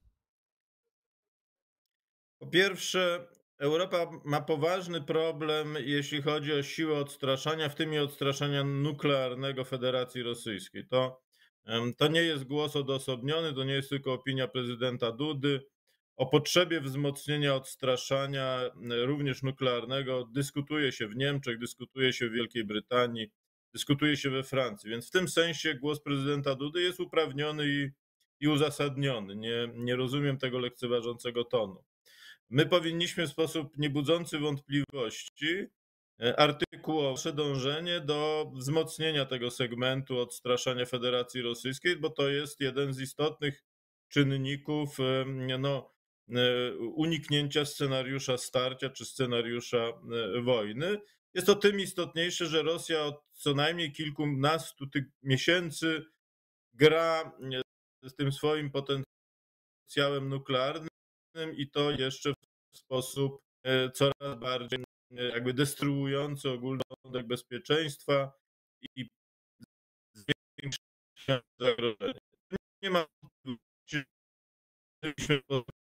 Po pierwsze, Europa ma poważny problem, jeśli chodzi o siłę odstraszania, w tym i odstraszania nuklearnego Federacji Rosyjskiej. To To nie jest głos odosobniony, to nie jest tylko opinia prezydenta Dudy. O potrzebie wzmocnienia odstraszania, również nuklearnego, dyskutuje się w Niemczech, dyskutuje się w Wielkiej Brytanii, dyskutuje się we Francji. Więc w tym sensie głos prezydenta Dudy jest uprawniony i uzasadniony. Nie rozumiem tego lekceważącego tonu. My powinniśmy w sposób niebudzący wątpliwości artykułować dążenie do wzmocnienia tego segmentu odstraszania Federacji Rosyjskiej, bo to jest jeden z istotnych czynników uniknięcia scenariusza starcia czy scenariusza wojny. Jest to tym istotniejsze, że Rosja od co najmniej kilkunastu miesięcy gra z tym swoim potencjałem nuklearnym i to jeszcze w sposób coraz bardziej jakby destruujący ogólny porządek bezpieczeństwa i zwiększający zagrożenie. Nie ma wątpliwości, że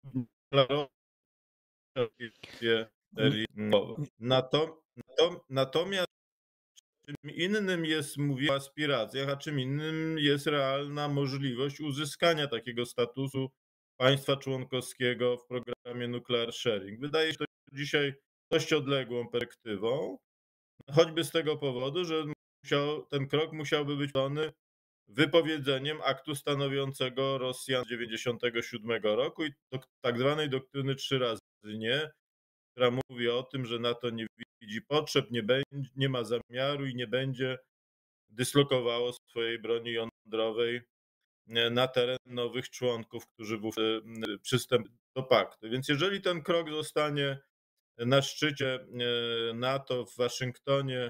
natomiast czym innym jest mówienie o aspiracjach, a czym innym jest realna możliwość uzyskania takiego statusu państwa członkowskiego w programie Nuclear Sharing. Wydaje się to dzisiaj dość odległą perspektywą, choćby z tego powodu, że ten krok musiałby być czyniony wypowiedzeniem aktu stanowiącego Rosjan z 1997 roku i tak zwanej doktryny 3 razy nie, która mówi o tym, że NATO nie widzi potrzeb, nie ma zamiaru i nie będzie dyslokowało swojej broni jądrowej na teren nowych członków, którzy przystąpią do paktu. Więc jeżeli ten krok zostanie na szczycie NATO w Waszyngtonie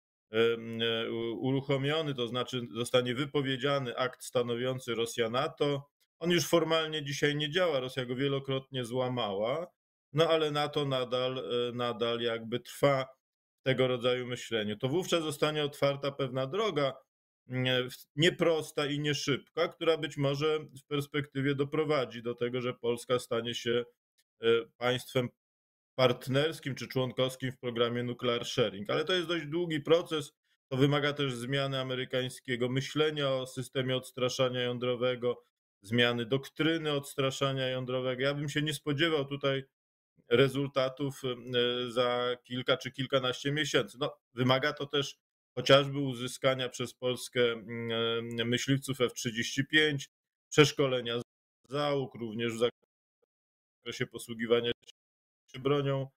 uruchomiony, to znaczy zostanie wypowiedziany akt stanowiący Rosja-NATO, on już formalnie dzisiaj nie działa, Rosja go wielokrotnie złamała, no ale NATO nadal jakby trwa w tego rodzaju myśleniu. To wówczas zostanie otwarta pewna droga, nieprosta i nie szybka, która być może w perspektywie doprowadzi do tego, że Polska stanie się państwem partnerskim czy członkowskim w programie Nuclear Sharing. Ale to jest dość długi proces, to wymaga też zmiany amerykańskiego myślenia o systemie odstraszania jądrowego, zmiany doktryny odstraszania jądrowego. Ja bym się nie spodziewał tutaj rezultatów za kilka czy kilkanaście miesięcy. No, wymaga to też chociażby uzyskania przez Polskę myśliwców F-35, przeszkolenia załóg, również w zakresie posługiwania się bronią,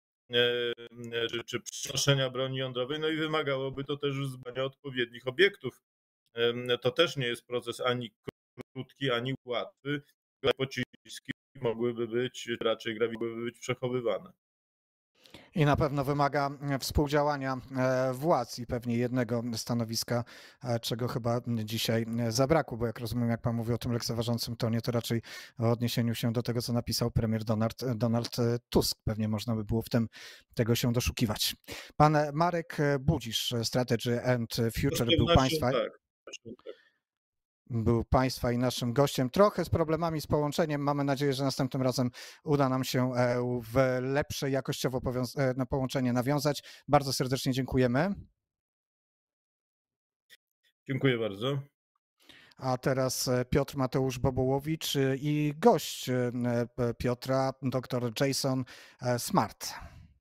czy przenoszenia broni jądrowej, no i wymagałoby to też uzyskania odpowiednich obiektów. To też nie jest proces ani krótki, ani łatwy. Pociski mogłyby być, raczej mogłyby być przechowywane. I na pewno wymaga współdziałania władz i pewnie jednego stanowiska, czego chyba dzisiaj zabrakło, bo jak rozumiem, jak pan mówi o tym lekceważącym tonie, to raczej o odniesieniu się do tego, co napisał premier Donald Tusk. Pewnie można by było w tym tego się doszukiwać. Pan Marek Budzisz, Strategy and Future, był państwa i naszym gościem. Trochę z problemami z połączeniem. Mamy nadzieję, że następnym razem uda nam się w lepsze jakościowo połączenie nawiązać. Bardzo serdecznie dziękujemy. Dziękuję bardzo. A teraz Piotr Mateusz Bobołowicz i gość Piotra, dr Jason Smart.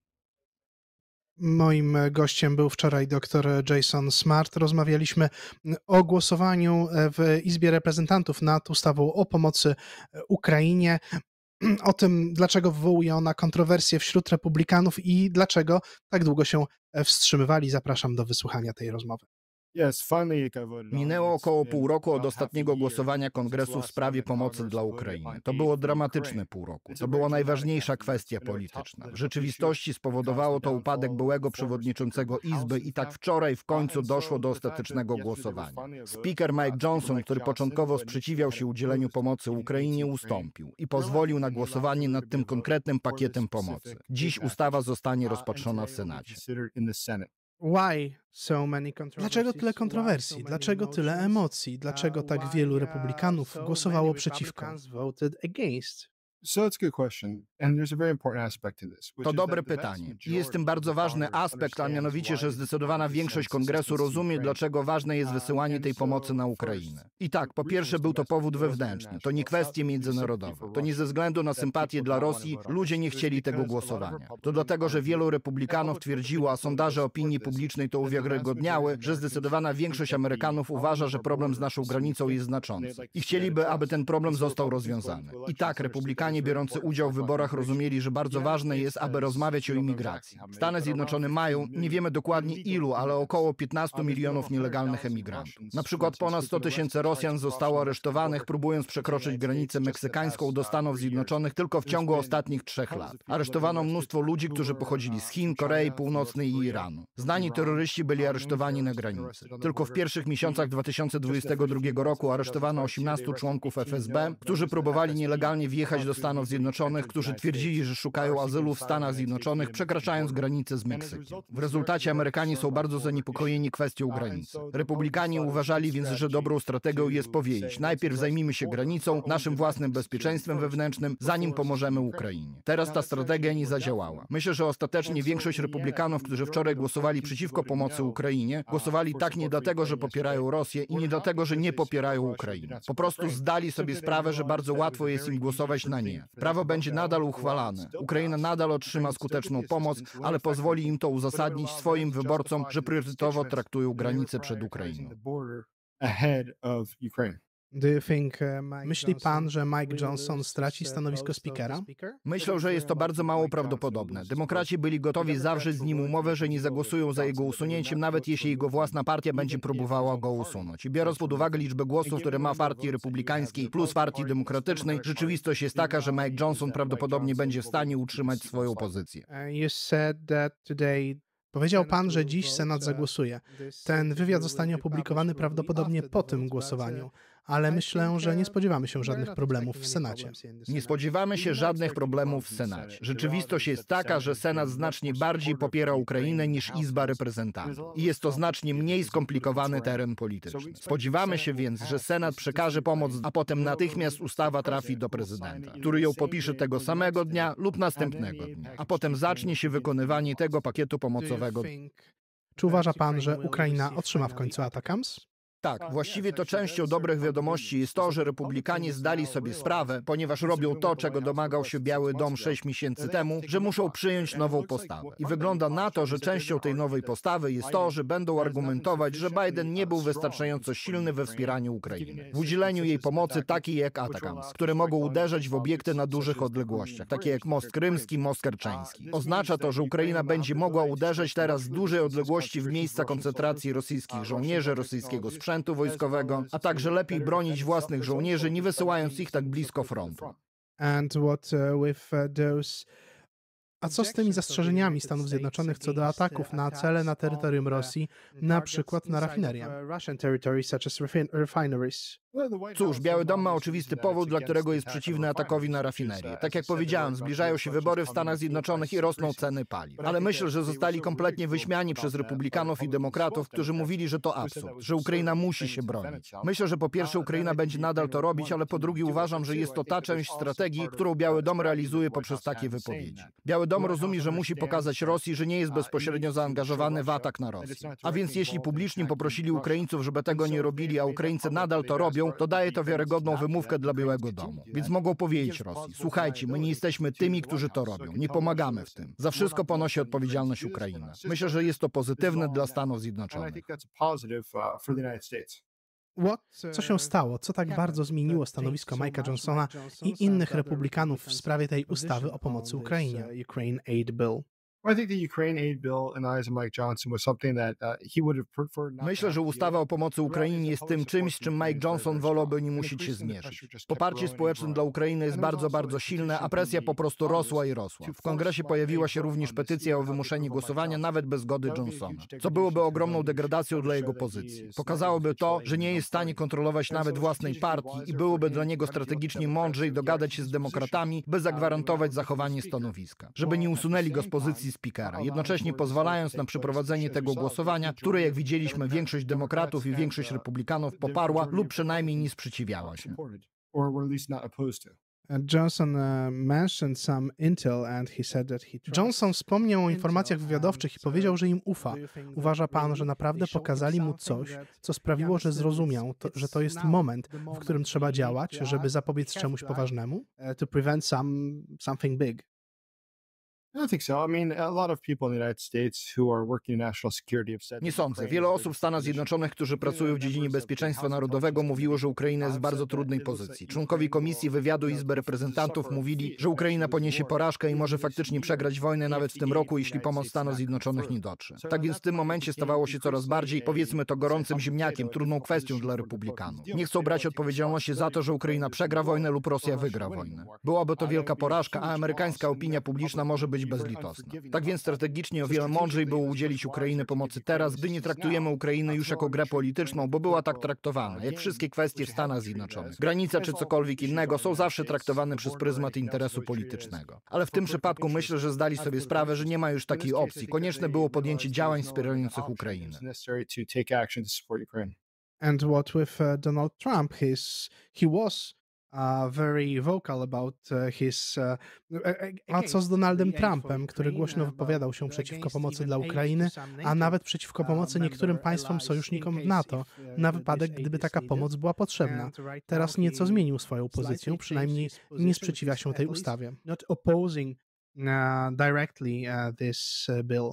Moim gościem był wczoraj dr Jason Smart. Rozmawialiśmy o głosowaniu w Izbie Reprezentantów nad ustawą o pomocy Ukrainie, o tym, dlaczego wywołuje ona kontrowersje wśród republikanów i dlaczego tak długo się wstrzymywali. Zapraszam do wysłuchania tej rozmowy. Minęło około pół roku od ostatniego głosowania Kongresu w sprawie pomocy dla Ukrainy. To było dramatyczne pół roku. To była najważniejsza kwestia polityczna. W rzeczywistości spowodowało to upadek byłego przewodniczącego Izby i tak wczoraj w końcu doszło do ostatecznego głosowania. Speaker Mike Johnson, który początkowo sprzeciwiał się udzieleniu pomocy Ukrainie, ustąpił i pozwolił na głosowanie nad tym konkretnym pakietem pomocy. Dziś ustawa zostanie rozpatrzona w Senacie. Dlaczego tyle kontrowersji? Dlaczego tyle emocji? Dlaczego tak wielu republikanów głosowało przeciwko? To dobre pytanie. I jest w tym bardzo ważny aspekt, a mianowicie, że zdecydowana większość Kongresu rozumie, dlaczego ważne jest wysyłanie tej pomocy na Ukrainę. I tak, po pierwsze był to powód wewnętrzny, to nie kwestie międzynarodowe. To nie ze względu na sympatię dla Rosji ludzie nie chcieli tego głosowania. To dlatego, że wielu republikanów twierdziło, a sondaże opinii publicznej to uwiarygodniały, że zdecydowana większość Amerykanów uważa, że problem z naszą granicą jest znaczący. I chcieliby, aby ten problem został rozwiązany. I tak, republikanie biorący udział w wyborach rozumieli, że bardzo ważne jest, aby rozmawiać o imigracji. Stany Zjednoczone mają, nie wiemy dokładnie ilu, ale około 15 milionów nielegalnych emigrantów. Na przykład ponad 100 tysięcy Rosjan zostało aresztowanych, próbując przekroczyć granicę meksykańską do Stanów Zjednoczonych tylko w ciągu ostatnich 3 lat. Aresztowano mnóstwo ludzi, którzy pochodzili z Chin, Korei Północnej i Iranu. Znani terroryści byli aresztowani na granicy. Tylko w pierwszych miesiącach 2022 roku aresztowano 18 członków FSB, którzy próbowali nielegalnie wjechać do Stanów Zjednoczonych, którzy twierdzili, że szukają azylu w Stanach Zjednoczonych, przekraczając granicę z Meksykiem. W rezultacie Amerykanie są bardzo zaniepokojeni kwestią granicy. Republikanie uważali więc, że dobrą strategią jest powiedzieć: najpierw zajmijmy się granicą, naszym własnym bezpieczeństwem wewnętrznym, zanim pomożemy Ukrainie. Teraz ta strategia nie zadziałała. Myślę, że ostatecznie większość republikanów, którzy wczoraj głosowali przeciwko pomocy Ukrainie, głosowali tak nie dlatego, że popierają Rosję i nie dlatego, że nie popierają Ukrainy. Po prostu zdali sobie sprawę, że bardzo łatwo jest im głosować na nie. Prawo będzie nadal uchwalane. Ukraina nadal otrzyma skuteczną pomoc, ale pozwoli im to uzasadnić swoim wyborcom, że priorytetowo traktują granicę przed Ukrainą. Myśli pan, że Mike Johnson straci stanowisko speakera? Myślę, że jest to bardzo mało prawdopodobne. Demokraci byli gotowi zawrzeć z nim umowę, że nie zagłosują za jego usunięciem, nawet jeśli jego własna partia będzie próbowała go usunąć. I biorąc pod uwagę liczbę głosów, które ma w partii republikańskiej plus partii demokratycznej, rzeczywistość jest taka, że Mike Johnson prawdopodobnie będzie w stanie utrzymać swoją pozycję. Powiedział pan, że dziś Senat zagłosuje. Ten wywiad zostanie opublikowany prawdopodobnie po tym głosowaniu, ale myślę, że nie spodziewamy się żadnych problemów w Senacie. Nie spodziewamy się żadnych problemów w Senacie. Rzeczywistość jest taka, że Senat znacznie bardziej popiera Ukrainę niż Izba Reprezentantów. I jest to znacznie mniej skomplikowany teren polityczny. Spodziewamy się więc, że Senat przekaże pomoc, a potem natychmiast ustawa trafi do prezydenta, który ją podpisze tego samego dnia lub następnego dnia, a potem zacznie się wykonywanie tego pakietu pomocowego. Czy uważa pan, że Ukraina otrzyma w końcu ATACMS? Tak, właściwie to częścią dobrych wiadomości jest to, że republikanie zdali sobie sprawę, ponieważ robią to, czego domagał się Biały Dom 6 miesięcy temu, że muszą przyjąć nową postawę. I wygląda na to, że częścią tej nowej postawy jest to, że będą argumentować, że Biden nie był wystarczająco silny we wspieraniu Ukrainy, w udzieleniu jej pomocy takiej jak ATACMS, które mogą uderzać w obiekty na dużych odległościach, takie jak most krymski, most kerczeński. Oznacza to, że Ukraina będzie mogła uderzać teraz z dużej odległości w miejsca koncentracji rosyjskich żołnierzy, rosyjskiego sprzętu wojskowego, a także lepiej bronić własnych żołnierzy, nie wysyłając ich tak blisko frontu. A co z tymi zastrzeżeniami Stanów Zjednoczonych co do ataków na cele na terytorium Rosji, na przykład na rafinerie? Cóż, Biały Dom ma oczywisty powód, dla którego jest przeciwny atakowi na rafinerię. Tak jak powiedziałem, zbliżają się wybory w Stanach Zjednoczonych i rosną ceny paliw. Ale myślę, że zostali kompletnie wyśmiani przez republikanów i demokratów, którzy mówili, że to absurd, że Ukraina musi się bronić. Myślę, że po pierwsze Ukraina będzie nadal to robić, ale po drugie uważam, że jest to ta część strategii, którą Biały Dom realizuje poprzez takie wypowiedzi. Biały Dom rozumie, że musi pokazać Rosji, że nie jest bezpośrednio zaangażowany w atak na Rosję. A więc jeśli publicznie poprosili Ukraińców, żeby tego nie robili, a Ukraińcy nadal to robią, to daje to wiarygodną wymówkę dla Białego Domu. Więc mogą powiedzieć Rosji: słuchajcie, my nie jesteśmy tymi, którzy to robią, nie pomagamy w tym. Za wszystko ponosi odpowiedzialność Ukraina. Myślę, że jest to pozytywne dla Stanów Zjednoczonych. Co się stało? Co tak bardzo zmieniło stanowisko Mike'a Johnsona i innych republikanów w sprawie tej ustawy o pomocy Ukrainie? Ukraine Aid Bill. Myślę, że ustawa o pomocy Ukrainie jest tym czymś, z czym Mike Johnson wolałby nie musieć się zmierzyć. Poparcie społeczne dla Ukrainy jest bardzo, bardzo silne, a presja po prostu rosła i rosła. W Kongresie pojawiła się również petycja o wymuszenie głosowania nawet bez zgody Johnsona, co byłoby ogromną degradacją dla jego pozycji. Pokazałoby to, że nie jest w stanie kontrolować nawet własnej partii i byłoby dla niego strategicznie mądrzej dogadać się z demokratami, by zagwarantować zachowanie stanowiska, żeby nie usunęli go z pozycji speakera, jednocześnie pozwalając na przeprowadzenie tego głosowania, które, jak widzieliśmy, większość demokratów i większość republikanów poparła lub przynajmniej nie sprzeciwiała się. Johnson wspomniał o informacjach wywiadowczych i powiedział, że im ufa. Uważa pan, że naprawdę pokazali mu coś, co sprawiło, że zrozumiał, że to jest moment, w którym trzeba działać, żeby zapobiec czemuś poważnemu? To prevent something big. Nie sądzę. Wiele osób w Stanach Zjednoczonych, którzy pracują w dziedzinie bezpieczeństwa narodowego, mówiło, że Ukraina jest w bardzo trudnej pozycji. Członkowie Komisji Wywiadu Izby Reprezentantów mówili, że Ukraina poniesie porażkę i może faktycznie przegrać wojnę nawet w tym roku, jeśli pomoc Stanów Zjednoczonych nie dotrze. Tak więc w tym momencie stawało się coraz bardziej, powiedzmy to, gorącym ziemniakiem, trudną kwestią dla Republikanów. Nie chcą brać odpowiedzialności za to, że Ukraina przegra wojnę lub Rosja wygra wojnę. Byłaby to wielka porażka, a amerykańska opinia publiczna może być bezlitosna. Tak więc strategicznie o wiele mądrzej było udzielić Ukrainy pomocy teraz, gdy nie traktujemy Ukrainy już jako grę polityczną, bo była tak traktowana, jak wszystkie kwestie w Stanach Zjednoczonych. Granica czy cokolwiek innego są zawsze traktowane przez pryzmat interesu politycznego. Ale w tym przypadku myślę, że zdali sobie sprawę, że nie ma już takiej opcji. Konieczne było podjęcie działań wspierających Ukrainę. And what with Donald Trump? He was very vocal about his... A co z Donaldem Trumpem, który głośno wypowiadał się przeciwko pomocy dla Ukrainy, a nawet przeciwko pomocy niektórym państwom sojusznikom w NATO, na wypadek, gdyby taka pomoc była potrzebna. Teraz nieco zmienił swoją pozycję, przynajmniej nie sprzeciwia się tej ustawie. Not opposing directly this bill.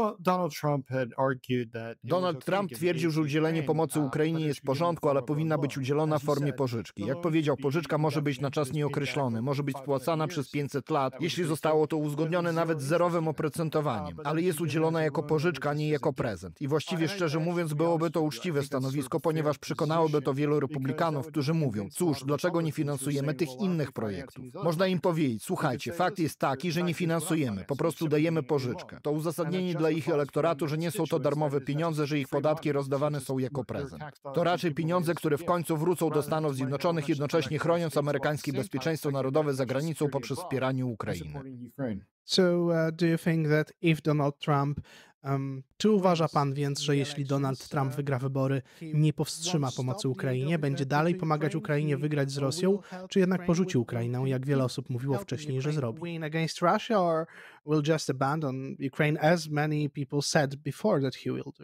Donald Trump twierdził, że udzielenie pomocy Ukrainie jest w porządku, ale powinna być udzielona w formie pożyczki. Jak powiedział, pożyczka może być na czas nieokreślony, może być spłacana przez 500 lat, jeśli zostało to uzgodnione nawet z zerowym oprocentowaniem, ale jest udzielona jako pożyczka, a nie jako prezent. I właściwie, szczerze mówiąc, byłoby to uczciwe stanowisko, ponieważ przekonałoby to wielu republikanów, którzy mówią, cóż, dlaczego nie finansujemy tych innych projektów? Można im powiedzieć, słuchajcie, fakt jest taki, że nie finansujemy, po prostu dajemy pożyczkę. To uzasadnienie dla ich elektoratu, że nie są to darmowe pieniądze, że ich podatki rozdawane są jako prezent. To raczej pieniądze, które w końcu wrócą do Stanów Zjednoczonych, jednocześnie chroniąc amerykańskie bezpieczeństwo narodowe za granicą poprzez wspieranie Ukrainy. So, do you think that if Donald Trump... czy uważa pan więc, że jeśli Donald Trump wygra wybory, nie powstrzyma pomocy Ukrainie, będzie dalej pomagać Ukrainie wygrać z Rosją, czy jednak porzuci Ukrainę, jak wiele osób mówiło wcześniej, że zrobi? Against Russia, or will just abandon Ukraine, as many people said before that he will do?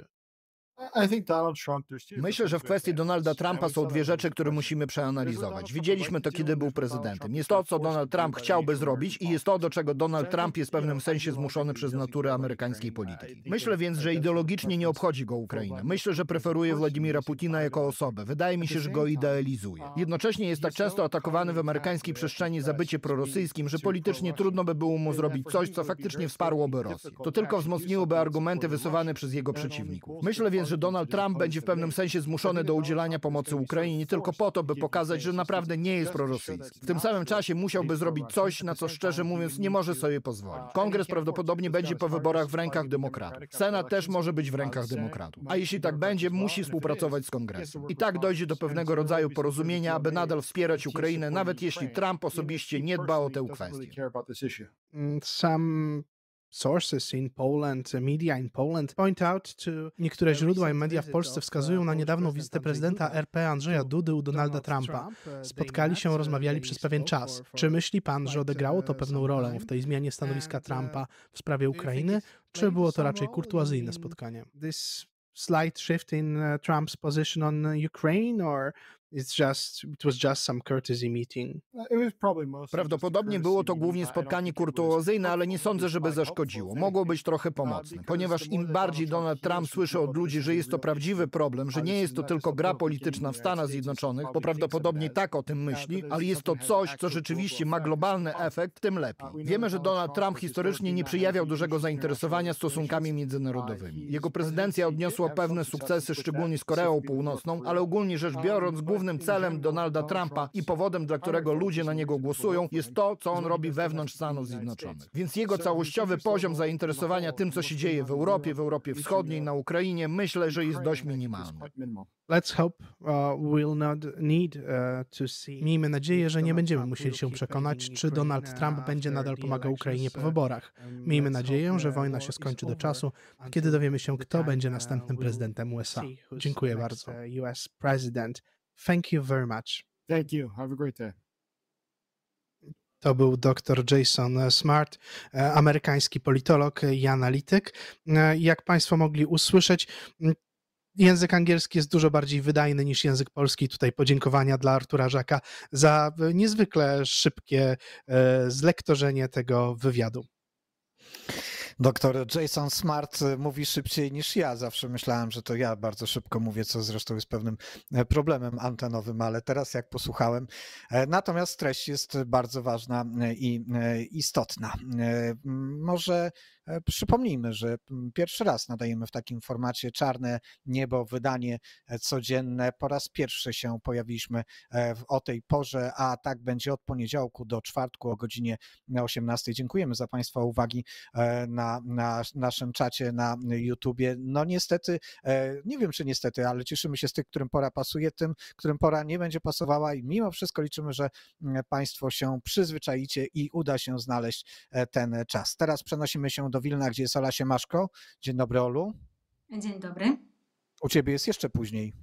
Myślę, że w kwestii Donalda Trumpa są dwie rzeczy, które musimy przeanalizować. Widzieliśmy to, kiedy był prezydentem. Jest to, co Donald Trump chciałby zrobić i jest to, do czego Donald Trump jest w pewnym sensie zmuszony przez naturę amerykańskiej polityki. Myślę więc, że ideologicznie nie obchodzi go Ukraina. Myślę, że preferuje Władimira Putina jako osobę. Wydaje mi się, że go idealizuje. Jednocześnie jest tak często atakowany w amerykańskiej przestrzeni za bycie prorosyjskim, że politycznie trudno by było mu zrobić coś, co faktycznie wsparłoby Rosję. To tylko wzmocniłoby argumenty wysuwane przez jego przeciwników. Myślę więc, że Donald Trump będzie w pewnym sensie zmuszony do udzielania pomocy Ukrainie nie tylko po to, by pokazać, że naprawdę nie jest prorosyjski. W tym samym czasie musiałby zrobić coś, na co szczerze mówiąc nie może sobie pozwolić. Kongres prawdopodobnie będzie po wyborach w rękach demokratów. Senat też może być w rękach demokratów. A jeśli tak będzie, musi współpracować z Kongresem. I tak dojdzie do pewnego rodzaju porozumienia, aby nadal wspierać Ukrainę, nawet jeśli Trump osobiście nie dba o tę kwestię. Sources in Poland, media in Poland point out to... Niektóre źródła i media w Polsce wskazują na niedawną wizytę prezydenta RP Andrzeja Dudy u Donalda Trumpa. Spotkali się, rozmawiali przez pewien czas. Czy myśli pan, że odegrało to pewną rolę w tej zmianie stanowiska Trumpa w sprawie Ukrainy, czy było to raczej kurtuazyjne spotkanie? This slight shift in Trump's position on Ukraine, or it was just some courtesy meeting? Prawdopodobnie było to głównie spotkanie kurtuazyjne, ale nie sądzę, żeby zaszkodziło. Mogło być trochę pomocne, ponieważ im bardziej Donald Trump słyszy od ludzi, że jest to prawdziwy problem, że nie jest to tylko gra polityczna w Stanach Zjednoczonych, bo prawdopodobnie tak o tym myśli, ale jest to coś, co rzeczywiście ma globalny efekt, tym lepiej. Wiemy, że Donald Trump historycznie nie przejawiał dużego zainteresowania stosunkami międzynarodowymi. Jego prezydencja odniosła pewne sukcesy, szczególnie z Koreą Północną, ale ogólnie rzecz biorąc, głównym celem Donalda Trumpa i powodem, dla którego ludzie na niego głosują, jest to, co on robi wewnątrz Stanów Zjednoczonych. Więc jego całościowy poziom zainteresowania tym, co się dzieje w Europie Wschodniej, na Ukrainie, myślę, że jest dość minimalny. Let's hope we'll not need to see. Miejmy nadzieję, że nie będziemy musieli się przekonać, czy Donald Trump będzie nadal pomagał Ukrainie po wyborach. Miejmy nadzieję, że wojna się skończy do czasu, kiedy dowiemy się, kto będzie następnym prezydentem USA. Dziękuję bardzo. US President. Thank you very much. Thank you. Have a great day. To był dr Jason Smart, amerykański politolog i analityk. Jak Państwo mogli usłyszeć, język angielski jest dużo bardziej wydajny niż język polski. Tutaj podziękowania dla Artura Żaka za niezwykle szybkie zlektorzenie tego wywiadu. Doktor Jason Smart mówi szybciej niż ja. Zawsze myślałem, że to ja bardzo szybko mówię, co zresztą jest pewnym problemem antenowym, ale teraz jak posłuchałem. Natomiast treść jest bardzo ważna i istotna. Może przypomnijmy, że pierwszy raz nadajemy w takim formacie Czarne Niebo, wydanie codzienne. Po raz pierwszy się pojawiliśmy o tej porze, a tak będzie od poniedziałku do czwartku o godzinie 18. Dziękujemy za Państwa uwagi na naszym czacie na YouTubie. No niestety, nie wiem czy niestety, ale cieszymy się z tych, którym pora pasuje, tym, którym pora nie będzie pasowała i mimo wszystko liczymy, że Państwo się przyzwyczaicie i uda się znaleźć ten czas. Teraz przenosimy się do Wilna, gdzie jest Ola Siemaszko. Dzień dobry, Olu. Dzień dobry. U Ciebie jest jeszcze później.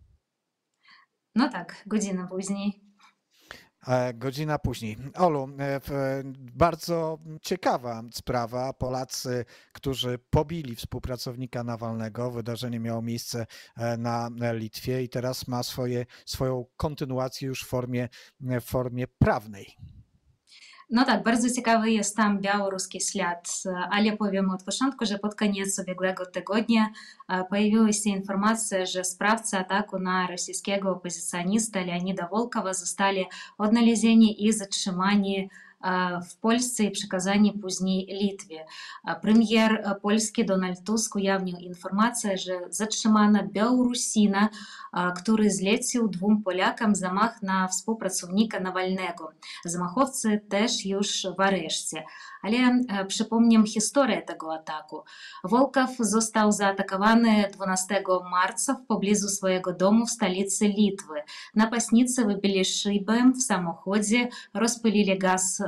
No tak, godzina później. Godzina później. Olu, bardzo ciekawa sprawa. Polacy, którzy pobili współpracownika Nawalnego. Wydarzenie miało miejsce na Litwie i teraz ma swoją kontynuację już w formie prawnej. No tak, bardzo ciekawy jest tam białoruski ślad, ale powiem od początku, że pod koniec ubiegłego tygodnia pojawiła się informacja, że sprawcy ataku na rosyjskiego opozycjonista Leonida Volkova zostali odnalezieni i zatrzymani w Polsce i przekazani później Litwie. Premier polski Donald Tusk ujawnił informację, że zatrzymano Białorusina, który zlecił dwóm Polakom zamach na współpracownika Nawalnego. Zamachowcy też już w areszcie. Ale przypomnę historię tego ataku. Volkov został zaatakowany 12 marca w pobliżu swojego domu w stolicy Litwy. Napastnicy wybili szybę w samochodzie, rozpylili gaz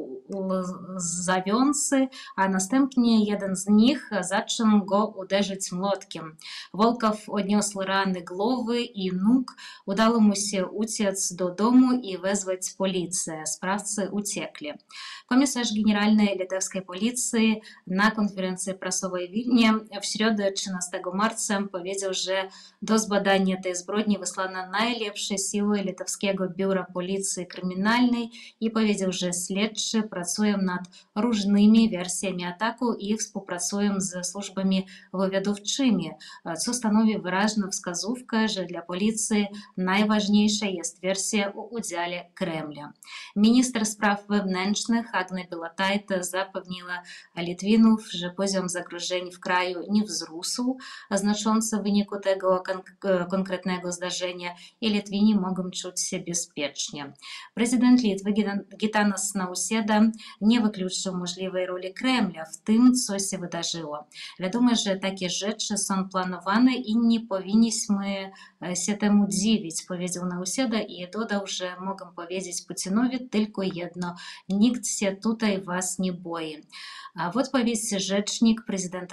łzawiący, a następnie jeden z nich zaczął go uderzyć młotkiem. Volkov odniósł rany głowy i nóg. Udało mu się uciec do domu i wezwać policję. Sprawcy uciekli. Komisarz generalny litewskiej policji na konferencji prasowej w Wilnie w środę 13 marca powiedział, że do zbadania tej zbrodni wysłano najlepsze siły litewskiego biura policji kryminalnej i powiedział, że śledczy pracują nad różnymi wersjami ataku i współpracują ze służbami wywiadowczymi, co stanowi wyraźną wskazówkę, że dla policji najważniejsza jest wersja o udziale Kremla. Minister spraw wewnętrznych Agna Bilotaite zapewniła Litwinów, że poziom zagrożeń w kraju nie wzrósł znacząco w wyniku tego konkretnego zdarzenia i Litwini mogą czuć się bezpiecznie. Prezydent Litwy Gitanas Nausėda nie wykluczył możliwej roli Kremla w tym, co się wydarzyło. Wiadomo, że takie rzeczy są planowane i nie powinniśmy się temu dziwić, powiedział Nausėda i dodał, że mogą powiedzieć Putinowi tylko jedno: nikt się tutaj was nie boi. W odpowiedzi rzecznik prezydenta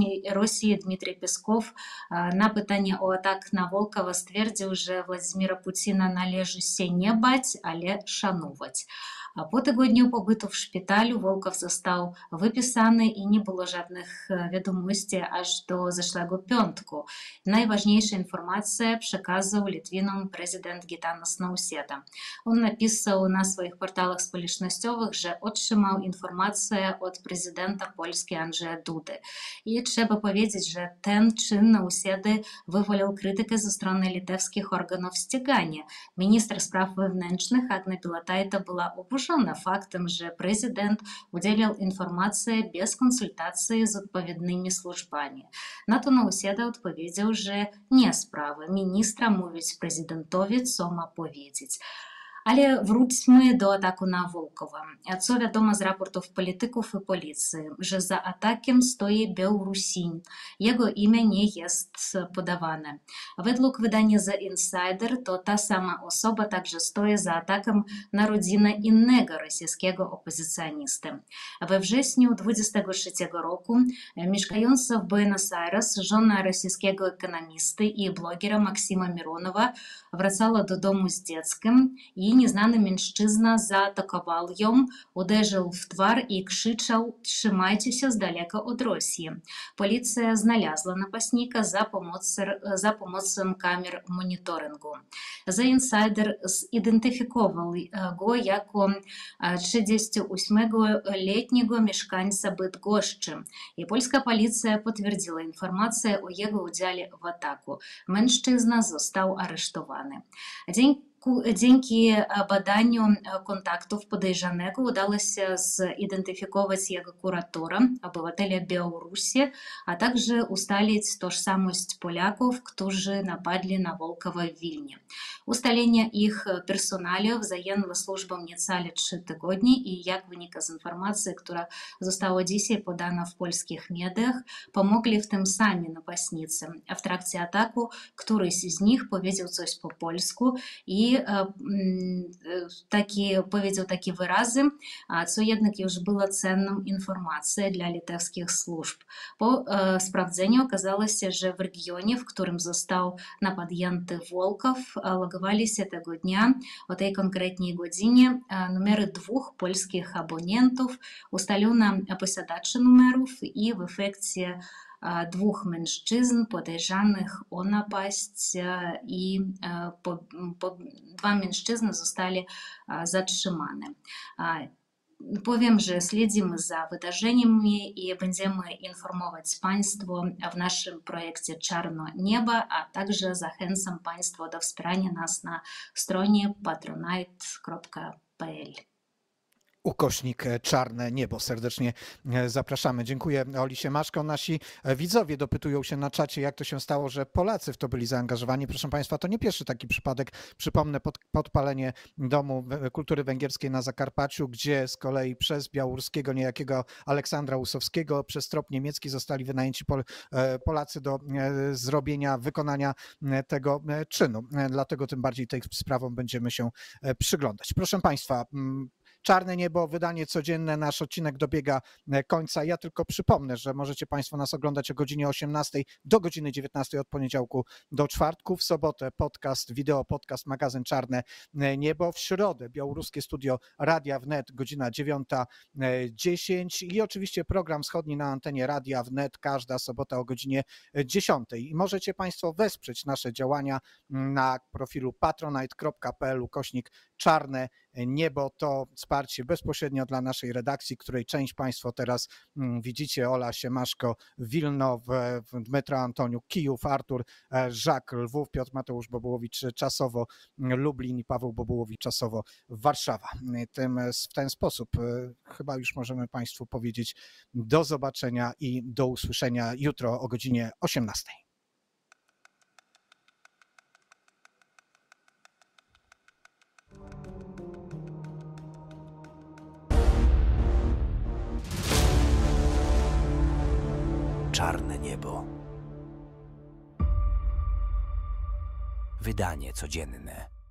Rosji Dmitrij Pieskow na pytanie o atak na Volkova stwierdził, że Władimira Putina należy się nie bać, ale szanować. Po tygodniu pobytu w szpitalu Volkov został wypisany i nie było żadnych wiadomości aż do zeszłego piątku. Najważniejsze informacje przekazał Litwinom prezydent Gitanas Nausėda. On napisał na swoich portalach społecznościowych, że otrzymał informację od prezydenta Polski Andrzeja Dudy. I trzeba powiedzieć, że ten czyn Nausėdy wywołał krytykę ze strony litewskich organów ścigania. Minister spraw wewnętrznych Agna Bilotaite była oburzona faktem, że prezydent udzielał informacji bez konsultacji z odpowiednimi służbami. Na to Nausėda odpowiedział, że nie sprawa ministra mówić prezydentowi, co ma powiedzieć. Ale wróćmy do ataku na Volkova. Co wiadomo z raportów polityków i policji, że za atakiem stoi Białorusin. Jego imię nie jest podawane. Według wydania The Insider to ta sama osoba także stoi za atakiem na rodzinę innego rosyjskiego opozycjonisty. We wrześniu 2023 roku mieszkająca w Buenos Aires żona rosyjskiego ekonomisty i blogera Maksima Mironowa wracała do domu z dzieckiem i nieznany mężczyzna zaatakował ją, uderzył w twarz i krzyczał: "Trzymajcie się z daleka od Rosji". Policja znalazła napastnika za pomocą kamer monitoringu. The Insider zidentyfikował go jako 38-letniego mieszkańca Bydgoszczy i polska policja potwierdziła informację o jego udziale w ataku. Mężczyzna został aresztowany. Dzięki badaniu kontaktów podejrzanego udało się zidentyfikować jego kuratora, obywatela Białorusi, a także ustalić tożsamość Polaków, którzy napadli na Волкова w Wilnie. Ustalenie ich personaliów zajęło służbom niecałe 3 tygodnie i jak wynika z informacji, która została dzisiaj podana w polskich mediach, pomogli w tym sami napastnicy. W trakcie ataku któryś z nich powiedział coś po polsku i powiedział takie wyrazy, co jednak już było cenną informacją dla litewskich służb. Po sprawdzeniu okazało się, że w regionie, w którym został napadnięty Волков, logowali się tego dnia o tej konkretnej godzinie numery 2 polskich abonentów, ustalono posiadaczy numerów i w efekcie 2 mężczyzn podejrzanych o napaść i 2 mężczyzny zostali zatrzymane. Powiem, że śledzimy za wydarzeniami i będziemy informować Państwo w naszym projekcie Czarne Niebo, a także zachęcam Państwa do wspierania nas na stronie patronite.pl. Ukośnik Czarne Niebo. Serdecznie zapraszamy. Dziękuję Oli Siemaszko. Nasi widzowie dopytują się na czacie, jak to się stało, że Polacy w to byli zaangażowani. Proszę Państwa, to nie pierwszy taki przypadek. Przypomnę podpalenie Domu Kultury Węgierskiej na Zakarpaciu, gdzie z kolei przez białoruskiego niejakiego Aleksandra Usowskiego przez trop niemiecki zostali wynajęci Polacy do wykonania tego czynu. Dlatego tym bardziej tej sprawą będziemy się przyglądać. Proszę Państwa, Czarne Niebo, wydanie codzienne, nasz odcinek dobiega końca. Ja tylko przypomnę, że możecie Państwo nas oglądać o godzinie 18 do godziny 19 od poniedziałku do czwartku, w sobotę podcast, wideo podcast, magazyn Czarne Niebo, w środę białoruskie studio Radia Wnet, godzina 9:10 i oczywiście program wschodni na antenie Radia Wnet, każda sobota o godzinie 10. I możecie Państwo wesprzeć nasze działania na profilu patronite.pl/Czarne Niebo. To wsparcie bezpośrednio dla naszej redakcji, której część Państwo teraz widzicie. Ola Siemaszko, Wilno, Dmytro Antoniuk, Kijów, Artur Żak, Lwów, Piotr Mateusz Bobułowicz czasowo Lublin i Paweł Bobułowicz czasowo Warszawa. W ten sposób chyba już możemy Państwu powiedzieć do zobaczenia i do usłyszenia jutro o godzinie 18. Czarne Niebo. Wydanie codzienne.